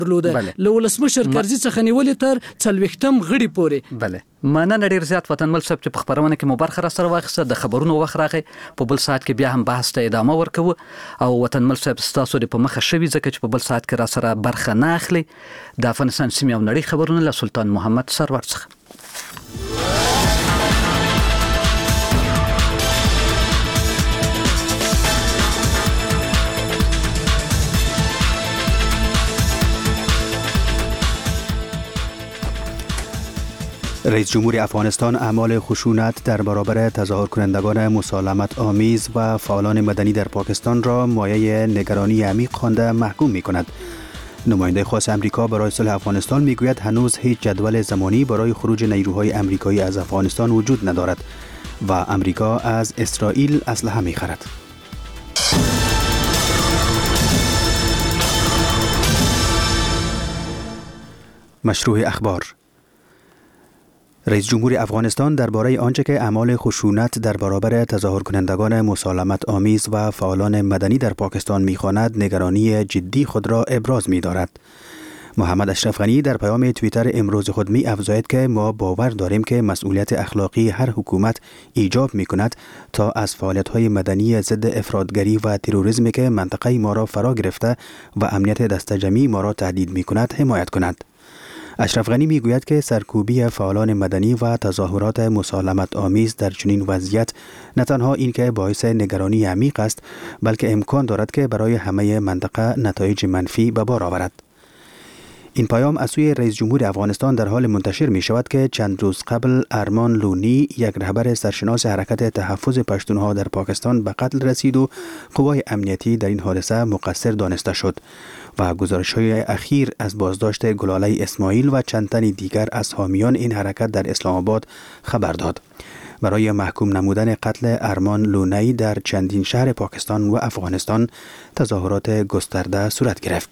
درلوده له ولسمشر کرزي څخه نیولې تر 40م غړي پورې. بله مننه ډیر زیات وطنمل صاحب چې په خبرونه کې مو برخه را سره واخیسته. د خبرونو وخت راغی په بل ساعت کې بیا هم بحث ته ادامه ورکوو او وطنمل صاحب ستاسو په مخه شوي ځکه چې په بل ساعت کې را سره برخه نه اخلي. د افغانستان سیمې او نړۍ خبرونه له سلطان محمد سرور څخه. رئیس جمهور افغانستان اعمال خشونت در برابر تظاهر کنندگان مسالمت آمیز و فعالان مدنی در پاکستان را مایه نگرانی عمیق خوانده محکوم می کند. نماینده خاص امریکا برای صلح افغانستان می گوید هنوز هیچ جدول زمانی برای خروج نیروهای امریکایی از افغانستان وجود ندارد و امریکا از اسرائیل اسلحه می خرد. مشروع اخبار. رئیس جمهور افغانستان درباره آنچه که اعمال خشونت در برابر تظاهر کنندگان مسالمت آمیز و فعالان مدنی در پاکستان می‌خواند نگرانی جدی خود را ابراز می‌دارد. محمد اشرف غنی در پیام توییتر امروز خود می‌افزاید که ما باور داریم که مسئولیت اخلاقی هر حکومت ایجاب می‌کند تا از فعالیت‌های مدنی ضد افراطگری و تروریسم که منطقه ما را فرا گرفته و امنیت دستجمعی ما را تهدید می‌کند حمایت کند. اشرف غنی میگوید که سرکوبی فعالان مدنی و تظاهرات مسالمت آمیز در چنین وضعیت نه تنها این که باعث نگرانی عمیق است بلکه امکان دارد که برای همه منطقه نتایج منفی به بار آورد. این پیام از سوی رئیس جمهور افغانستان در حال منتشر می شود که چند روز قبل ارمان لونی یک رهبر سرشناس حرکت تحفظ پشتونها در پاکستان به قتل رسید و قوای امنیتی در این حادثه مقصر دانسته شد و گزارش‌های اخیر از بازداشت گلاله اسماعیل و چند تن دیگر از حامیان این حرکت در اسلام آباد خبر داد. برای محکوم نمودن قتل ارمان لونی در چندین شهر پاکستان و افغانستان تظاهرات گسترده صورت گرفت.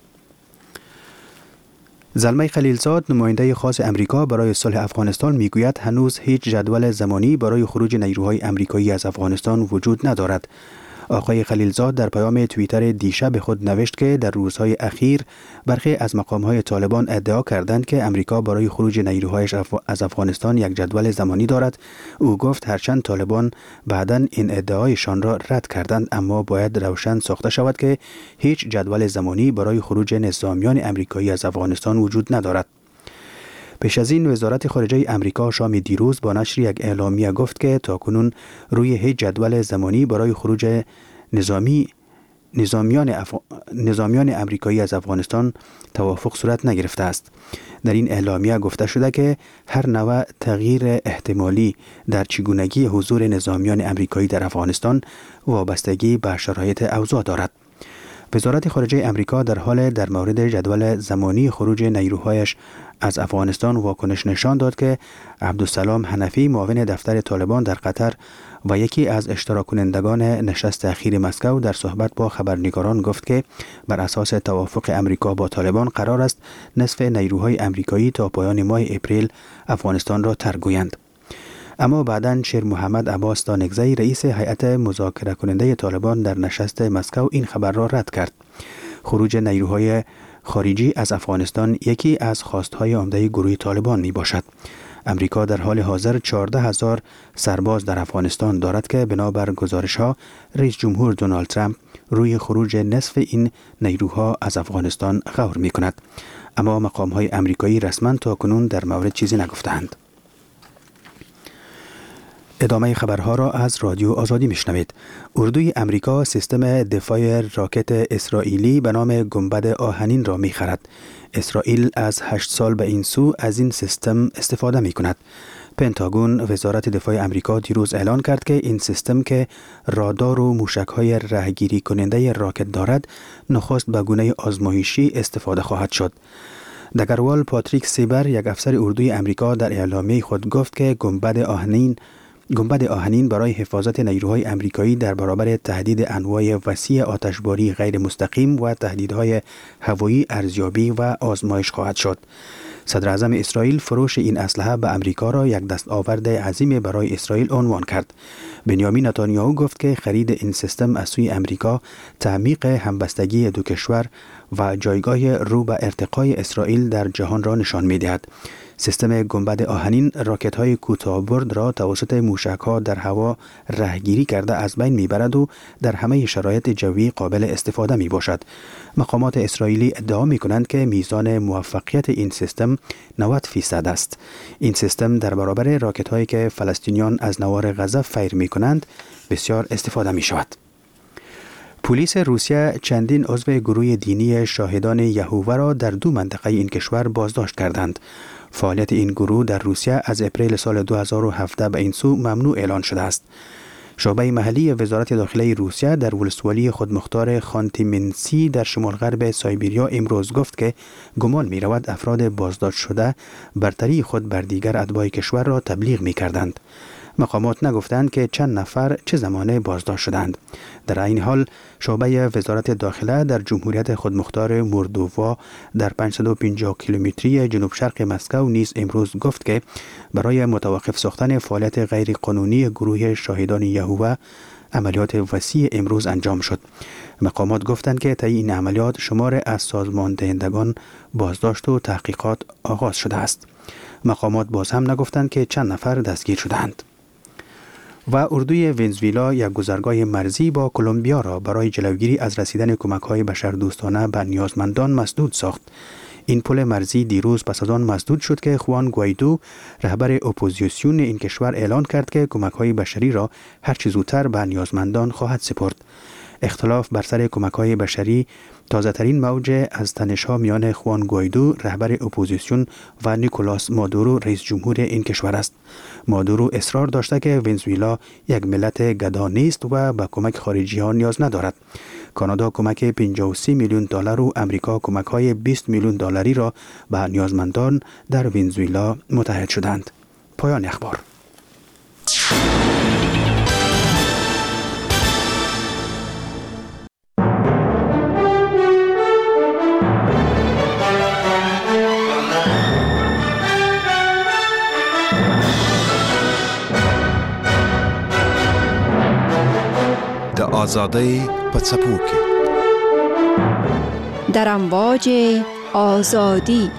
زلمه خلیلزاد نماینده خاص امریکا برای صلح افغانستان میگوید هنوز هیچ جدول زمانی برای خروج نیروهای امریکایی از افغانستان وجود ندارد. آقای خلیلزاد در پیام توییتر دیشب خود نوشت که در روزهای اخیر برخی از مقام‌های طالبان ادعا کردند که امریکا برای خروج نیروهایش از افغانستان یک جدول زمانی دارد. او گفت هرچند طالبان بعداً این ادعایشان را رد کردند اما باید روشن ساخته شود که هیچ جدول زمانی برای خروج نظامیان امریکایی از افغانستان وجود ندارد. پیش از این وزارت خارجه امریکا شام دیروز با نشر یک اعلامیه گفت که تاکنون روی هیچ جدول زمانی برای خروج نظامیان امریکایی از افغانستان توافق صورت نگرفته است. در این اعلامیه گفته شده که هر نوع تغییر احتمالی در چگونگی حضور نظامیان امریکایی در افغانستان وابستگی به شرایط اوضاع دارد. وزارت خارجه امریکا در حال در مورد جدول زمانی خروج نیروهایش از افغانستان واکنش نشان داد که عبدالسلام حنفی معاون دفتر طالبان در قطر و یکی از اشتراک کنندگان نشست اخیر مسکو در صحبت با خبرنگاران گفت که بر اساس توافق امریکا با طالبان قرار است نصف نیروهای امریکایی تا پایان ماه اپریل افغانستان را ترک گویند. اما بعداً شیر محمد عباس دانگزی رئیس هیئت مذاکره کننده طالبان در نشست مسکو این خبر را رد کرد. خروج نیروهای خارجی از افغانستان یکی از خواستهای عمده گروه طالبان می باشد. امریکا در حال حاضر 14,000 سرباز در افغانستان دارد که بنابر گزارش‌ها رئیس جمهور دونالد ترامپ روی خروج نصف این نیروها از افغانستان غور می کند. اما مقام‌های امریکایی رسما تاکنون در مورد چیزی نگفتند. ادامه خبرها را از رادیو آزادی میشنوید. اردوی امریکا سیستم دفاع راکت اسرائیلی به نام گنبد آهنین را می‌خرد. اسرائیل از 8 سال به این سو از این سیستم استفاده می‌کند. پنتاگون وزارت دفاع امریکا دیروز اعلان کرد که این سیستم که رادار و موشک‌های رهگیری کننده راکت دارد، نخست به گونه آزمایشی استفاده خواهد شد. دگروال پاتریک سیبر، یک افسر اردوی امریکا، در اعلامیه خود گفت که گنبد آهنین برای حفاظت نیروهای امریکایی در برابر تهدید انواع وسیع آتشباری غیر مستقیم و تهدیدهای هوایی ارزیابی و آزمایش خواهد شد. صدر اعظم اسرائیل فروش این اسلحه به امریکا را یک دستاورد عظیم برای اسرائیل عنوان کرد. بنیامین نتانیاهو گفت که خرید این سیستم از سوی امریکا تعمیق همبستگی دو کشور و جایگاه رو به ارتقای اسرائیل در جهان را نشان می‌دهد. سیستم گنبد آهنین راکت‌های کوتاه‌برد را توسط موشک‌ها در هوا رهگیری کرده از بین می‌برد و در همه شرایط جوی قابل استفاده می‌باشد. مقامات اسرائیلی ادعا می‌کنند که میزان موفقیت این سیستم 90% است. این سیستم در برابر راکت‌هایی که فلسطینیان از نوار غزه فیر می‌کنند بسیار استفاده می‌شود. پلیس روسیه چندین عضو گروه دینی شاهدان یهوه را در 2 منطقه این کشور بازداشت کردند. فعالیت این گروه در روسیه از اپریل سال 2017 به این سو ممنوع اعلان شده است. شعبه محلی وزارت داخله روسیه در ولسوالی خودمختار خانتی-منسی در شمال غرب سایبریا امروز گفت که گمان می رود افراد بازداشت شده برتری خود بر دیگر اتباع کشور را تبلیغ می کردند. مقامات نگفتند که چند نفر چه زمانه بازداشت شدند. در این حال شعبه وزارت داخله در جمهوریت خودمختار موردووا در 550 کیلومتری جنوب شرق مسکو نیز امروز گفت که برای متوقف ساختن فعالیت غیر قانونی گروه شاهدان یهوه عملیات وسیع امروز انجام شد. مقامات گفتند که طی این عملیات شمار از سازمان دهندگان بازداشت و تحقیقات آغاز شده است. مقامات باز هم نگفتند که چند نفر دستگیر شدند. و اردوی ونزوئلا یک گذرگاه مرزی با کلمبیا را برای جلوگیری از رسیدن کمک‌های بشردوستانه به نیازمندان مسدود ساخت. این پل مرزی دیروز پس از آن مسدود شد که خوان گوایدو رهبر اپوزیسیون این کشور اعلان کرد که کمک‌های بشری را هر چه زودتر به نیازمندان خواهد سپرد. اختلاف بر سر کمک‌های بشری تازه‌ترین موج از تنش‌ها میان خوان گوایدو رهبر اپوزیسیون و نیکولاس مادورو رئیس جمهور این کشور است. مادورو اصرار داشته که ونزوئلا یک ملت گدا نیست و به کمک خارجی‌ها نیاز ندارد. کانادا کمک 53 میلیون دلار و امریکا کمک‌های 20 میلیون دلاری را به نیازمندان در ونزوئلا متحد شدند. پایان اخبار. آزادی پڅپوکي در امواج آزادی.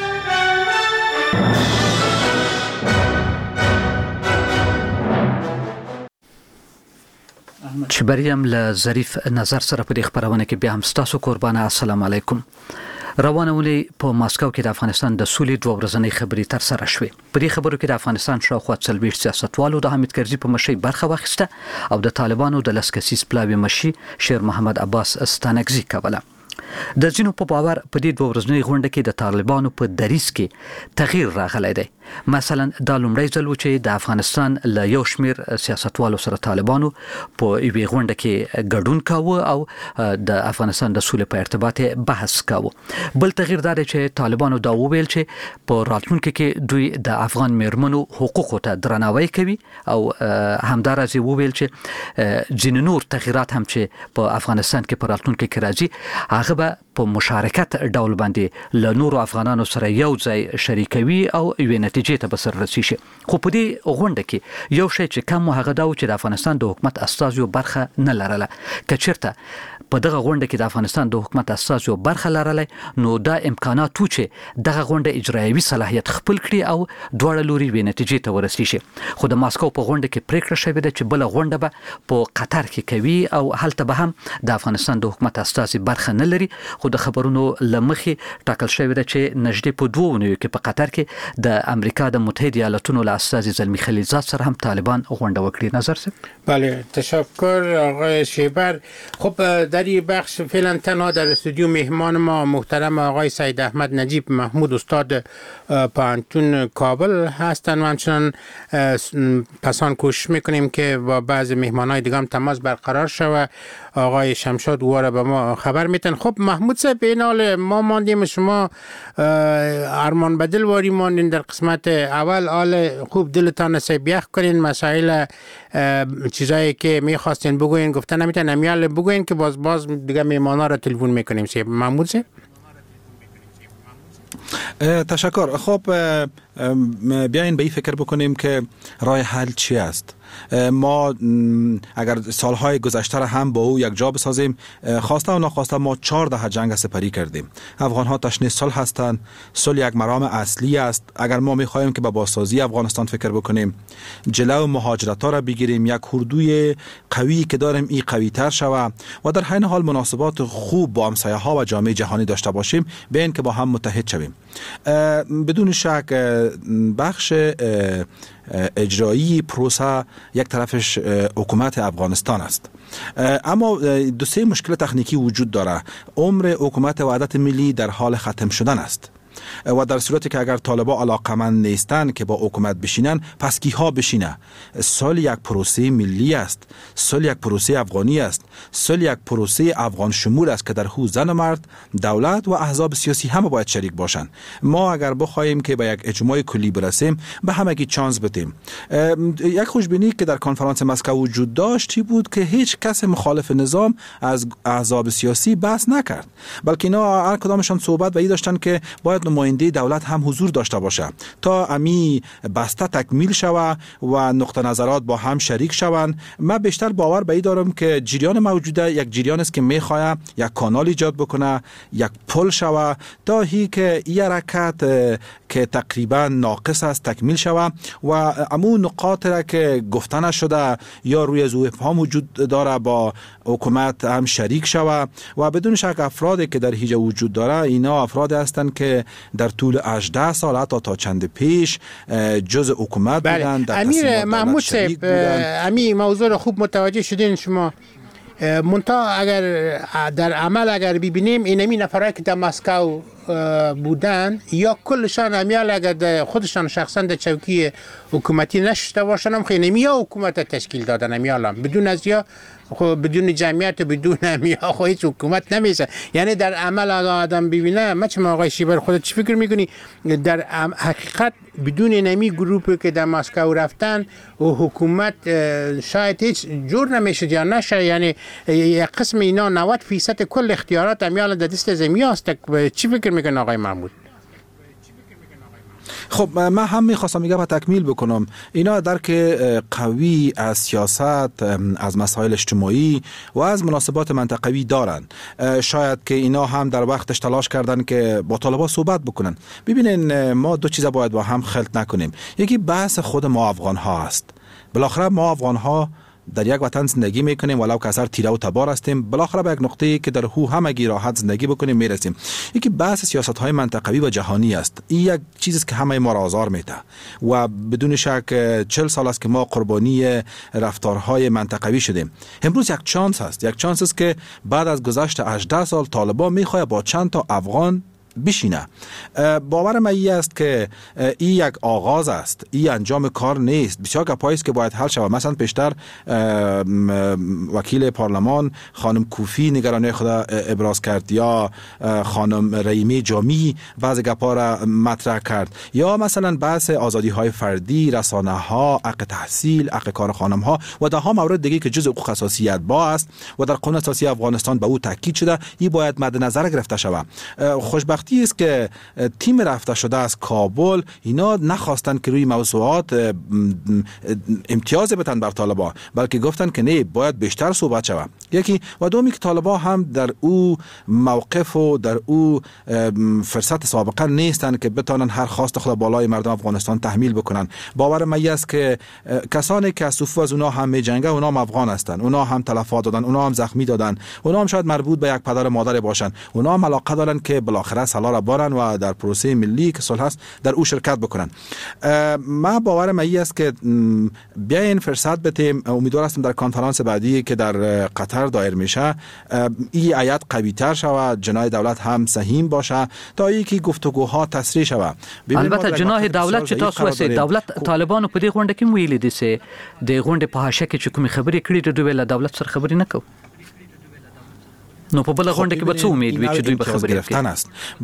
چې بریم له ظریف نظر سره په دې خبرونه کې بیا هم ستاسو قربانه. السلام علیکم. روانه ولې په ماسکو کې د افغانستان د سولې 2 ورځنۍ خبرې تر سره شوې. په دې خبرو کې د افغانستان شاوخوا 40 سیاستوالو د حامد کرزي په مشرۍ برخه واخیسته او د طالبانو د لسکسیس پلاوی مشي شیر محمد عباس ستانکزي کوله. د ځینو په باور په دې 2 ورځنۍ غونډه کې د طالبانو په دریځ کې تغییر راغلی دی. مثلا د لومړی ځل و چې د افغانستان له یو شمیر سیاستوالو سره طالبانو په یوې غونډه کې ګډون کاوه او د افغانستان د سولې په ارتباط بحث کاوه. بل تغییر دا دی چې طالبانو دا وویل چې په راتلونکي کې دوی د افغان میرمنو حقوقو ته درناوی کوي او همدارس وویل چې ځینې نور تغییرات هم چې په افغانستان کې په راتلونکي کې راځي هغه په مشارکت ډول باندې له نورو افغانانو سره یو ځای شریکوي او یوې نتیجې ته به سر رسي شي. خو په دې غونډه کې یو شی چې کم هغه دا و چې د افغانستان د حکومت استازو برخه نه لرله. که چیرته په دغه غونډه کې د افغانستان د حکومت استازو برخه لرله نو دا امکانات و چې دغه غونډه اجرایوي صلاحیت خپل کړي او دواړه لوري یوې نتیجې ته ورسي شي. خو د ماسکو په غونډه کې پریکړه شوې ده چې بل غونډه به په قطر کې کوي او هلته به هم د افغانستان د حکومت استازي برخه نه لري. خو د خبرونو لمخي ټاکل شوی دی چې نږدې په 2 ونیو کې په قطر کې د امریکا د متحده ایالاتونو له استازي زلمی خلیلزاد سره هم طالبان غونډه وکړي. نظر سه؟ بله، تشکر آقای شیبر. خب در این بخش فعلا تنها در استودیو مهمان ما محترم آقای سید احمد نجیب محمود استاد پانتون کابل هستند و همچنان پسان کوشش میکنیم که با بعض مهمانای دیگه هم تماس برقرار شود. آقای شمشاد دوباره به ما خبر میتن. خب محمود صاحب، به این حال ما ماندیم شما ارمان بدل واری ماندین در قسمت اول. حال خوب دلتان سیب یخ کنین، مسائل چیزایی که میخواستین بگوین گفتن نمیتن امیال بگوین که باز دیگه میمانا را تلفن میکنیم. سیب محمود صاحب. تشکر. خب بیاین به این فکر بکنیم که راه حل چی است. ما اگر سالهای گذشته را هم با او یک جا بسازیم، خواسته و ناخواسته ما 4 دهه جنگ سپری کردیم. افغان ها تشنه صلح هستند. صلح یک مرام اصلی است. اگر ما می‌خواهیم که به بازسازی افغانستان فکر بکنیم، جلو مهاجرت ها را بگیریم، یک اردوی قوی که داریم این قوی تر شود و در حین حال مناسبات خوب با همسایه ها و جامعه جهانی داشته باشیم، به این که با هم متحد شویم. بدون شک بخش اجرایی پروسه یک طرفش حکومت افغانستان است، اما 2-3 مشکل تکنیکی وجود داره. عمر حکومت وحدت ملی در حال ختم شدن است و در صورتی که اگر طالبان علاقمند نیستند که با حکومت بشینن، پس کیها بشینه؟ صلح یک پروسه ملی است، صلح یک پروسه افغانی است، صلح یک پروسه افغان شمول است که در او زن و مرد، دولت و احزاب سیاسی همه باید شریک باشند. ما اگر بخواهیم که به یک اجماع کلی برسیم، به همگی چانس بدیم. یک خوشبینی که در کنفرانس مسکو وجود داشت بود که هیچ کس مخالف نظام از احزاب سیاسی بحث نکرد، بلکه اینا هر کدامشان صحبت به این داشتن که باید نماینده دولت هم حضور داشته باشه تا امی بسته تکمیل شود و نقطه نظرات با هم شریک شوند. من بیشتر باور به این دارم که جریان موجوده یک جریان است که میخواد یک کانال ایجاد بکنه، یک پل شود تا هی که این حرکت که تقریبا ناقص است تکمیل شود و امون نقاط را که گفته نشده یا روی ذو ابهام وجود داره با حکومت هم شریک شود و بدون شک افرادی که در هیجا وجود داره اینا افراد هستند که در طول 18 سال حتی تا چند پیش جزء حکومت بودند. امیر محمود صاحب، امی موضوع را خوب متوجه شدین شما. منتها اگر در عمل اگر ببینیم اینمی نفرایی که در مسکو بودن یا کلشان امیال اگر خودشان شخصا در چوکی حکومتی نشسته باشن هم خیلی یا حکومت تشکیل دادن امیال هم بدون از یا بدون جمعیت و بدون امیا خو هیچ حکومت نمیشه. یعنی در عمل آدم ببینه مثلا آقای شیبر خودت چی فکر میکنی در حقیقت بدون نمی گروپی که در مسکو رفتن و حکومت شاید هیچ جور نمیشه یا نشه؟ یعنی یک قسم اینا 90% کل اختیارات امیال در دست زمین است. چی فکر میکنه آقای محمود؟ خب من هم میخواستم میگم تکمیل بکنم. اینا درک قوی از سیاست، از مسائل اجتماعی و از مناسبات منطقوی دارن. شاید که اینا هم در وقتش تلاش کردن که با طالبان صحبت بکنن. ببینین ما 2 چیزا باید با هم خلط نکنیم. یکی بحث خود ما افغان ها است. بالاخره ما افغان ها در یک وطن زندگی میکنیم، ولو که اثر تیره و تبار هستیم، بالاخره به یک نقطه‌ای که در هو همگی راحت زندگی بکنیم میرسیم. یکی بحث سیاست‌های منطقوی و جهانی است. این یک چیزی است که همه ما را آزار میده و بدون شک 40 سال است که ما قربانی رفتارهای منطقوی شدیم. امروز یک چانس است، یک چانس است که بعد از گذشت 18 سال طالبان میخواد با چند تا افغان بشینه. باور من این است که این یک آغاز است، این انجام کار نیست. بسیار گپایی است که باید حل شود. مثلا پیشتر وکیل پارلمان خانم کوفی نگرانی خود ابراز کرد یا خانم رحیمی جامی بعضی گپا را مطرح کرد، یا مثلا بحث آزادی های فردی، رسانه ها، حق تحصیل، حق کار خانم ها و ده ها مورد دیگه که جزء حقوق اساسی با است و در قانون اساسی افغانستان به او تاکید شده. این باید مد نظر گرفته شود. خوشبختی است که تیم رفته شده از کابل اینا نخواستن که روی موضوعات امتیاز بدن بر طالبان، بلکه گفتن که نه، باید بیشتر صحبت شود. یکی و دومی که طالبان هم در او موقف و در او فرصت سابقه نیستن که بتونن هر خواست خود بالای مردم افغانستان تحمیل بکنن. باور من است که کسانی که از صفوف از اونا هم میجنگه اونا هم افغان هستن، اونا هم تلفات دادن، اونا هم زخمی دادن، اونا هم شاید مربوط به یک پدر و مادر باشن، اونا هم علاقه دارن که بالاخره صلاح را بارن و در پروسه ملی که صلح است در او شرکت بکنن. ما باور من است که بیاین فرصت بدیم. امیدوار هستم در کنفرانس بعدی که در قطر دایر میشه این آیت قوی تر شود، جناح دولت هم سهیم باشه تا اینکه گفتگوها تسریع شود. البته جناح دولت چې تاسو وسه دولت طالبانو په دې غونډه کې ویلي دي چې د غونډې په حاشیه کې چې کومې خبرې کړې د دوی له دولت سره خبرې نه کوي. نو په بل غونډه کې به څه امید وي چې دوی به خبرې گرفتن است.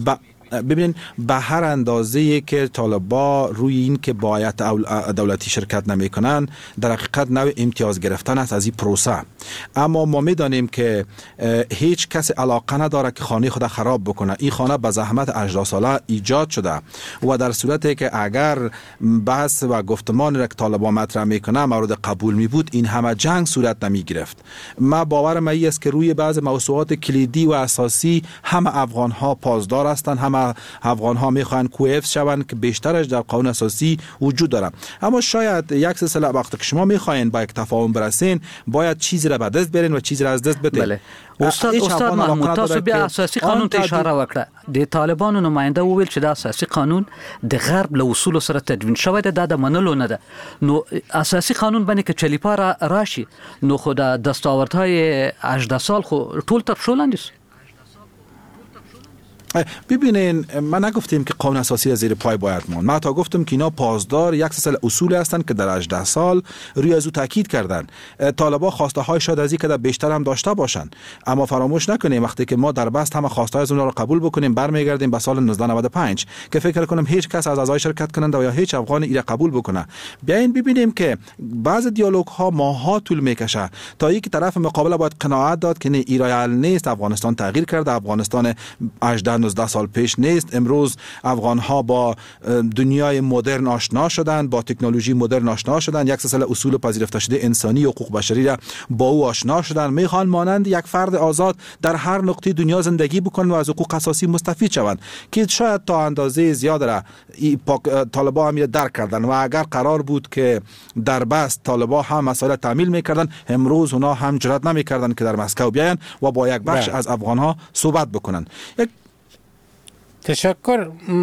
ببینید به هر اندازه‌ای که طالبان روی این که باید دولتی شرکت نمی‌کنن در حقیقت نوع امتیاز گرفتن است از این پروسه، اما ما می‌دانیم که هیچ کس علاقه نداره که خانه خود خراب بکنه. این خانه به زحمت 18 ساله ایجاد شده و در صورتی که اگر بحث و گفتمان را که طالبان مطرح میکنه مورد قبول می بود، این همه جنگ صورت نمی گرفت. ما باورم این است که روی بعض موضوعات کلیدی و اساسی همه افغان ها پاسدار هستند، همه افغان ها میخوان کوئف شوند که بیشترش در قانون اساسی وجود داره. اما شاید یک سلسله وقتی که شما میخواین با یک تفاهم برسین، باید چیزی را به دست برین و چیزی را از دست بدین. بله. استاد محمود، تاسو بیا اساسي قانون ته اشاره وکړه. د طالبانو نماینده وویل چې د اساسي قانون د غرب له اصول سره تدوین شوی دی، د منلو نه ده. نو اساسي قانون باندې که چلیپا راشي نو خو د دستاوردهای 18 سال خو ټول تر پښو لاندې است. ببینین، من نگفتیم که قانون اساسی زیر پای باید ماند. من تا گفتم که اینا پاسدار یک سلسله اصول هستند که در 18 سال روی از او تاکید کردن. طالبان خواسته های شاید از این که بیشتر هم داشته باشند، اما فراموش نکنیم وقتی که ما در بست همه خواسته های از اونها رو قبول بکنیم برمیگردیم به سال 1995 که فکر کنم هیچ کس از اعضای شرکت کننده و یا هیچ افغان ایره قبول بکنه. بیاین ببینیم که بعض دیالوگ ها ماها طول میکشه تا اینکه طرف مقابل باید قناعت داد که نه ایران نیست، افغانستان تغییر کرده، افغانستان 19 سال پیش نیست. امروز افغان ها با دنیای مدرن آشنا شدند، با تکنولوژی مدرن آشنا شدند، یک سلسله اصول پذیرفته شده انسانی و حقوق بشری را با او آشنا شدند. میخوان مانند یک فرد آزاد در هر نقطه دنیا زندگی بکنند و از حقوق اساسی مستفید شوند که شاید تا اندازه زیاد را طالبان هم درک کردند و اگر قرار بود که در بست طالبان هم مسائل تعمیل میکردن، امروز اونا هم جرئت نمیکردند که در مسکو بیاین و با یک بخش از افغان ها صحبت بکنند. تشکر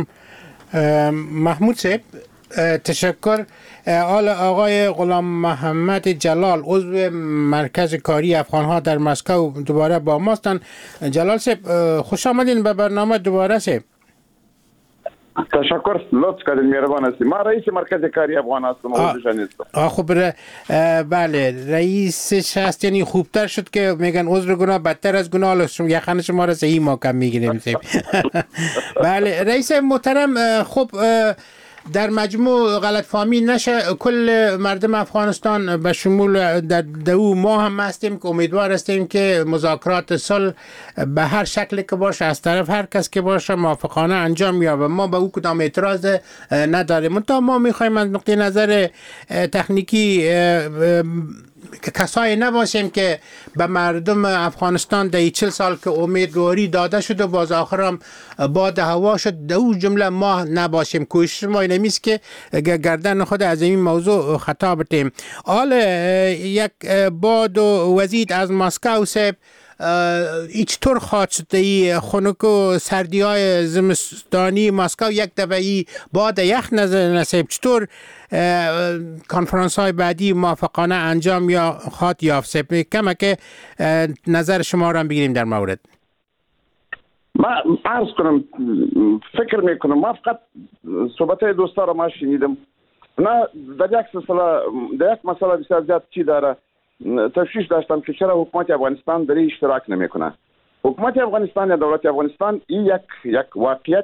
محمود صاحب. تشکر. آقای غلام محمد جلال، عضو مرکز کاری افغان‌ها در مسکو، دوباره با ما هستند. جلال صاحب خوش آمدین به برنامه دوباره صاحب. تشکر، لطف کردید، مهربان هستید. ما رئیس مرکز کاری افغان هستم. خب بله، رئیسش هست، یعنی خوبتر شد که میگن عذر گناه بدتر از گناه، یخن شما را صحیح ما کم میگیریم. بله رئیس محترم، خب در مجموع غلط فهمی نشه، کل مردم افغانستان به شمول در دو ما هم هستیم که امیدوار هستیم که مذاکرات صلح به هر شکل که باشه از طرف هر کس که باشه موافقانه انجام یابه. ما به او کدام اعتراض نداریم، تا ما میخوایم از نقطه نظر تکنیکی کسایی نباشیم که به مردم افغانستان در 40 سال که امیدواری داده شد و باز آخرام باد هوا شد، در اون جمله ما نباشیم. کوشش ما اینمیست که گردن خود از این موضوع خطا بتیم. حال یک باد و وزید از مسکو صاحب، ایچ طور خواهد شد ای خنک و سردی های زمستانی مسکو یک دفعی باد یخ نصیب، چطور کنفرانس های بعدی موافقانه انجام یا خواهد یافت؟ کمه که نظر شما را بگیریم در مورد. ما عرض کنم، فکر میکنم، ما فقط صحبت های دوستا را ما شنیدم، نه در یک مسئله بسیار زیاد چی داره تشویش داشتم که چرا حکومت افغانستان در این اشتراک نمیکنه. حکومت افغانستان یا دولت افغانستان این یک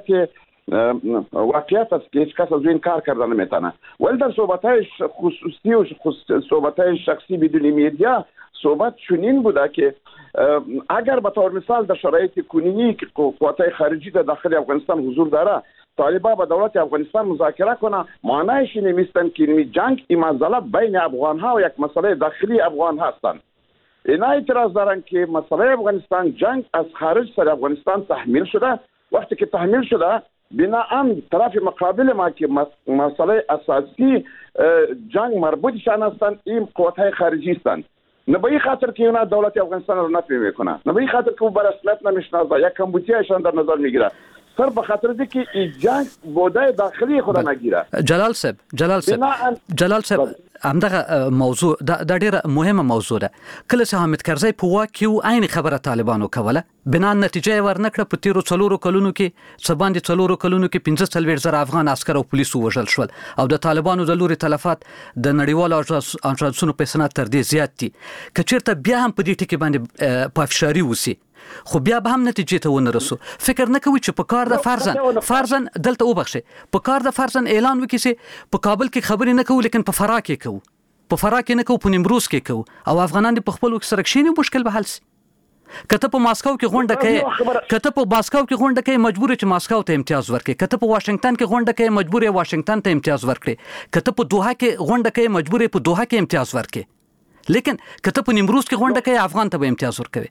واقعیت است که هیچ کس از این کار کردن نمیتونه. ولی در صحبت‌های خصوصی و صحبت‌های شخصی بدون میدیا صحبت چنین بوده که اگر به طور مثال در شرایط کنونی که قوات خارجی در داخل افغانستان حضور داره، طالبان با دولت افغانستان مذاکره کنه، معنیش این نیستن که این جنگ این مسئله بین افغان ها و یک مسئله داخلی افغان هستند. اینا اعتراض دارن که مسئله افغانستان جنگ از خارج سر افغانستان تحمیل شده. وقتی که تحمیل شده، بناهن طرف مقابل ما که مسئله اساسی جنگ مربوطشان هستند این قوات های خارجی هستند. نه به این خاطر که اونا دولت افغانستان رو نفی میکنه، نه به این خاطر که او بر اصلیت نمیشناسه یا کمبودیایشان در نظر میگیره، صرف به خاطر دی که این جنگ بوده داخلی خود نگیره. جلال صاحب همدغه موضوع د ډیره مهمه موضوع ده. کله چې حامد کرزی په واک کې و عین خبره طالبانو کوله، بنا نتیجه ورنکړه. په تیرو 4 کلونو کې سباندې 4 کلونو کې 15,000 افغان عسكر او پولیسو وژل شول او د طالبانو د لوري تلفات د نړیوالو اژانسونو په سند تر دې زیات دي. که چیرته بیا هم په دې ټکی باندې پافشاری وسی خو بیا به هم نتیجې ته ونه رسو. فکر نه کوي چې په کار د فرضاً دلته وبخښي په کار د فرضاً اعلان وکړي چې په کابل کې خبرې نه کوو لیکن په فراه کې کوو، په فراه کې نه کوو، په نیمروز کې کوو او افغانان دې په خپل سره کښېني مشکل به حل شي. کته په ماسکو کې غونډه کوي، کته په ماسکو کې غونډه کوي مجبور چې ماسکو ته امتیاز ورکړي، کته په واشنگټن کې غونډه کوي مجبور یې واشنگټن ته امتیاز ورکړي، کته په دوحه کې غونډه کوي مجبور یې په دوحه کې امتیاز ورکړي، لیکن کته په نیمروز کې غونډه کوي افغان ته به امتیاز ورکوي.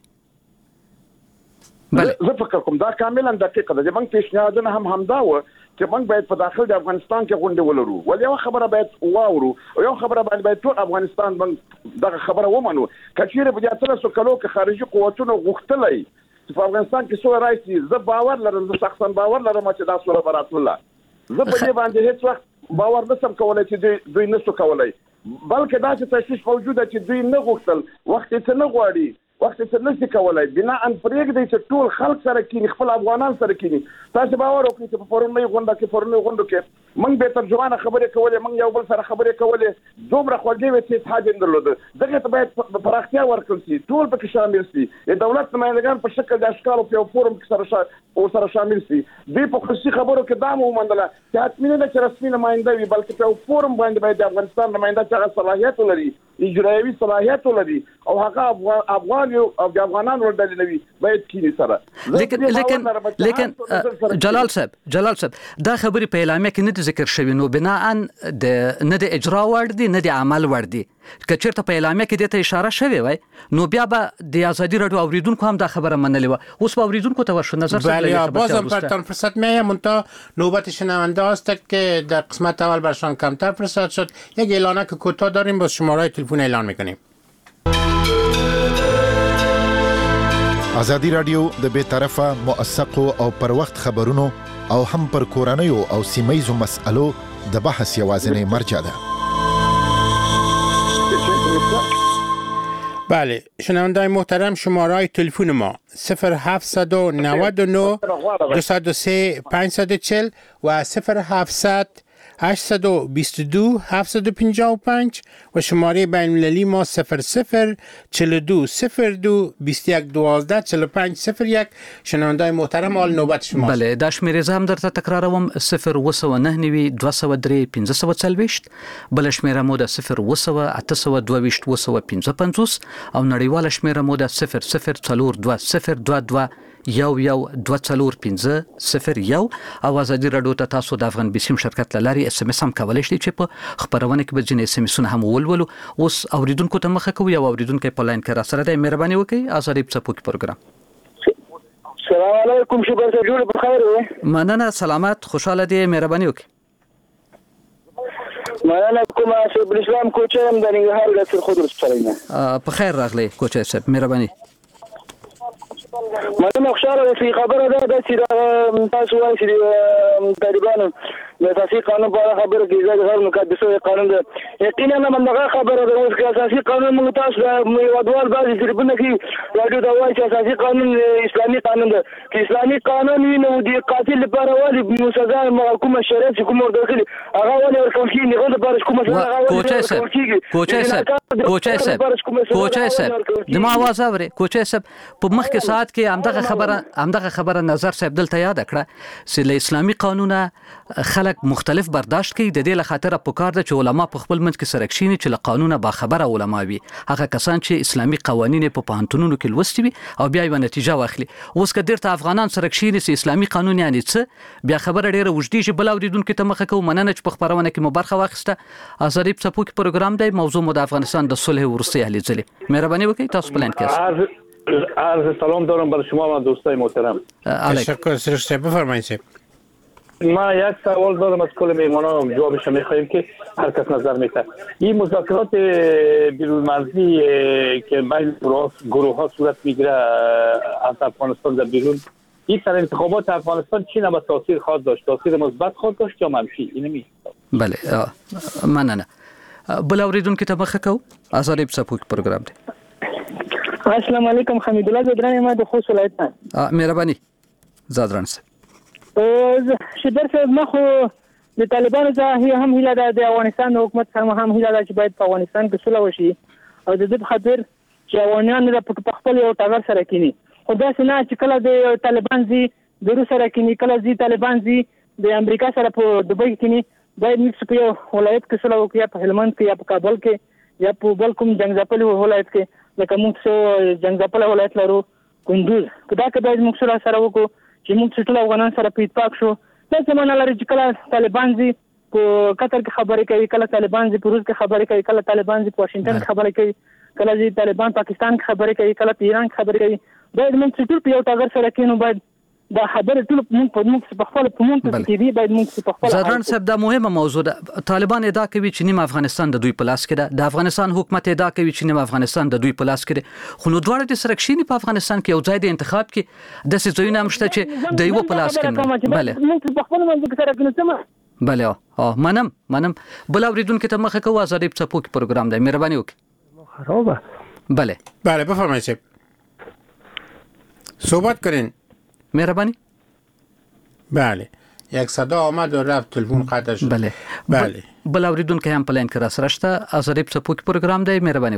زه فکر کوم دا کاملا دقیقه ده. موږ پیشنهادونه هم همدا و چې موږ باید په داخل د افغانستان کې غونډه ولرو، ولې یو خبره باید واورو او یو خبره باید ټول افغانستان موږ دغه خبره ومنو. کچېره په 1300 کلو کې خارجي قوتونو غوښتلای چې په افغانستان کې څو راځي، زه باور لرم، زه شخصا باور لرم چې دا سوره براتله. زه په دې باندې هیڅ وخت باور نشم کولای چې دوی نشو کولای، بلکې دا چې تشویش موجوده چې دوی نه غوښتل، وخت یې نه غواړي، وخت څه نشي کولای، بنا ان پرېږدي چې ټول خلک سره کینی، خپل افغانان سره کینی. تاسو باور وکړئ چې په پرونی غونډه کې موږ به ترجمانه خبرې کولې، موږ یو بل سره خبرې کولې، دومره خوږې وې چې حاجت درلوده. دغه ته باید پراختیا ورکړل شي، ټول پکې شامل شي، د دولت نمائندگان په شکل د اشکال په فورم کې سره شامل شي. دوی په خصوصي خبرو کې دا ومنله چې حتمي نه چې رسمي نماینده وي، بلکې په فورم باندې باید د افغانستان نماینده چې صلاحیت لري، اجرایوي صلاحیت لري او هغه افغان او د افغانانو ډلې نوي باید کینی سره. لیکن جلال صاحب دا خبرې په اعلامیه کې نه ذکر شوی، نو بنا ان د نه د اجرا وړ دي نه د عمل وړ دي. که چېرته په اعلامیه کې دته اشاره شوی وای نو بیا به د آزادی رادیو اوریدونکو هم دا خبره منلې و. اوس به اوریدونکو ته ورشو نظر بله بازم پرتان فرصت میه منتها نوبت شنونده است که در قسمت اول برشان کمتر فرصت شد. یک اعلانه که کوتاه داریم با شماره تلفن اعلان میکنیم. آزادی رادیو د بی‌طرفه موثقو او پر وخت خبرونو او هم پر کورنیو او سیمه‌ایزو مسألو د بحث یوازینی مرجع ده. بله شنونده‌های محترم، شماره تلفن ما 0799 203 540 و 0700 822 755 و شماره بین‌المللی ما 00 42 02 21 12 45 01. شنونده‌های محترم حال نوبت شما. بله دا شمیرې زه هم درته تکراروم 029 203 540 بل شمیره مو د 0 822 255 او نړیواله شمیره مو د 0042 1124501 او آزادی رادیو ته تاسو د افغان بیسیم شرکت لاري اس ام اس هم کولای شئ چې په خبرونه کې به ځینې اس ام اسونه هم ولولو. اوس اوریدونکو ته مخه کوي او اوریدونکو په لاین کې را سره د مهرباني وکړئ آزادی په پروګرام. السلام علیکم، شکر ته جوړ بخیر. مننه، سلامت، خوشاله دي، مهرباني وکړئ. مننه کوم شیخ الاسلام کوچم د ننګرهار د خضر سره. په خیر راغلی کوچه صاحب، مهرباني. مننه خوشاله چې خبره ده چې تاسو وایئ چې طالبانو د اساسي قانون په اړه خبره کوي، دا غیر مقدسه قانون ده. یقینا منغه خبره ده اوس کې اساسي قانون موږ تاسو د ودوال بعضی ځربونه کې راډیو دا وایي چې اساسي قانون اسلامي قانون ده. چې اسلامي قانون وي نو د قاتل لپاره ولې سزا محکومه شریعت کوم ورکړي هغه ولې ورکول کیږي، هغه لپاره کومه سزا کوچه صاحب د ما आवाज اوري. کوچه صاحب په مخ کې ساعت کې همدغه خبره نظر صاحب دلته یاد کړه چې له اسلامي قانونه خلک مختلف برداشت کوي. د دې لخاطر په کار ده چې علما په خپل منځ کې سره کښیني چې له قانونه با خبره علما وي، هغه کسان چې اسلامي قوانین په پوهنتونونو کې لوستي وي او بیا یو نتیجه واخلي. اوس که درته افغانان سره کښیني چې اسلامي قانون یعنی څه، بیا خبره ډیره وجدي چې بل اوریدونکو ته مخه کوي. مننه چې په خبرونه کې مو برخه واخیسته. آزادی په پوک پروګرام دی، موضوع مو د افغانستان د صلح ورستي هلې ځلې. مهرباني وکړئ تاسو پلان کړئ. عرض سلام دارم بر شما و دوستای محترم. تشکر سرشته، بفرمایید. ما یک سوال دارم از کل میهمانان، جوابش میخوایم که هر کس نظر میده. این مذاکرات بیرون مرزی که بین گروه ها صورت میگیره از افغانستان در بیرون، این سر انتخابات افغانستان چی نباید تاثیر خواهد داشت؟ تاثیر مثبت خواهد داشت یا منفی؟ اینو می بله مننه. بل اوریدونکو ته مخه کو آزادی په پوک پروګرام دی. السلام علیکم، حمید الله زدران ما د خوست ولایت. مهرباني زادران صاحب. شدر صاحب ما خو د طالبانو ځای هم هیله ده د افغانستان حکومت سره هم هیله ده چې باید په افغانستان کې صلح وشي او د دې خاطر چې افغانان په خپل یو ټاګر سره کینی. خدا سينه چې کله د طالبان زی د روس سره کې کله زی طالبان زی د امریکا سره په دبي کې باید موږ په یو ولایت کې سره وکړو، یا په هلمند کې یا په کابل کې یا په بل کوم جنگځپل ولایت کې، لکه موږ څو جنگځپل ولایت لرو کندوز، کدا کې باید موږ سره وکړو چې موږ ټول افغانان سره په اتفاق شو. دا زمونه لري چې کله طالبان زی په قطر کې خبرې کوي، کله طالبان زی په روس کې خبرې کوي، کله طالبان زی په واشنگټن کې خبرې کوي، کله زی طالبان پاکستان کې خبرې کوي، کله په ایران کې خبرې کوي. باید موږ ټول په یو ټاګر سره کېنو، باید دا خبره ټول موږ په خپل کې دی، باید موږ په خپل زران صاحب دا مهمه موضوع ده. طالبان ادعا کوي چې نیم افغانستان د دوی په لاس کې ده، د افغانستان حکومت ادعا کوي چې نیم افغانستان د دوی په لاس کې ده، خو نو دواړه د سره کښینی په افغانستان کې یو ځای د انتخاب کې د ځایونه هم شته چې د یو په لاس کې نه. بله موږ په خپل منځ کې سره کېنو. بله منم بل اوریدونکو ته مخه کوو. آزادی په څپو کې پروګرام دی، مهرباني وکړئ. خرابه. بله بفرمایید صحبت کنین. مهربانی. بله یک صدا آمد و رفت، تلفن قطع شد. بله بل اوریدونکو هم په لاین کې را سره شته. آزادی په څپو کې پروګرام دی، مهرباني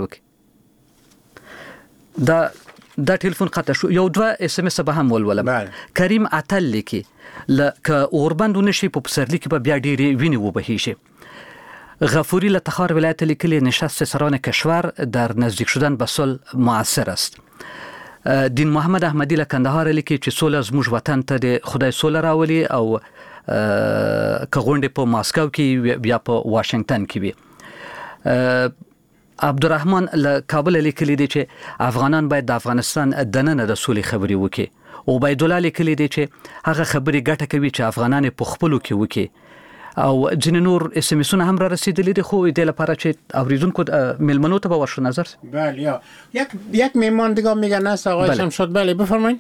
وکړئ. دا ټلیفون قطع شو. یو دوه اس ام اس به هم ولولم. کریم عتل لیکي لکه اوربند ونشي په پسرلی کې به بیا ډېری ویني وبهیشه. غفوری له تخار ولایت لیکلی نشست سران کشور در نزدیک شدن به صلح موثر است. دین محمد احمدی له کندهار لیکي چې صلح زموږ وطن ته د خدای صلح راولي او که غونډې په ماسکو کې بیا په واشنگټن کې وي. عبدالرحمن له کابل لیکلی دی چې افغانان باید د افغانستان دننه د صلح خبرې وکړي. او عبید الله لیکلی دی چې هغه خبرې ګټه کوي چې افغانان په خپلو کې وکړي. او ځینې نور اس ام اسونه هم را رسیدلي دي، خو د لپاره چې اوریدونکو ملمنو ته به ورشو نظر. بله یک مهمان دیگه میگن است آقای شمشاد. بله بفرمایید.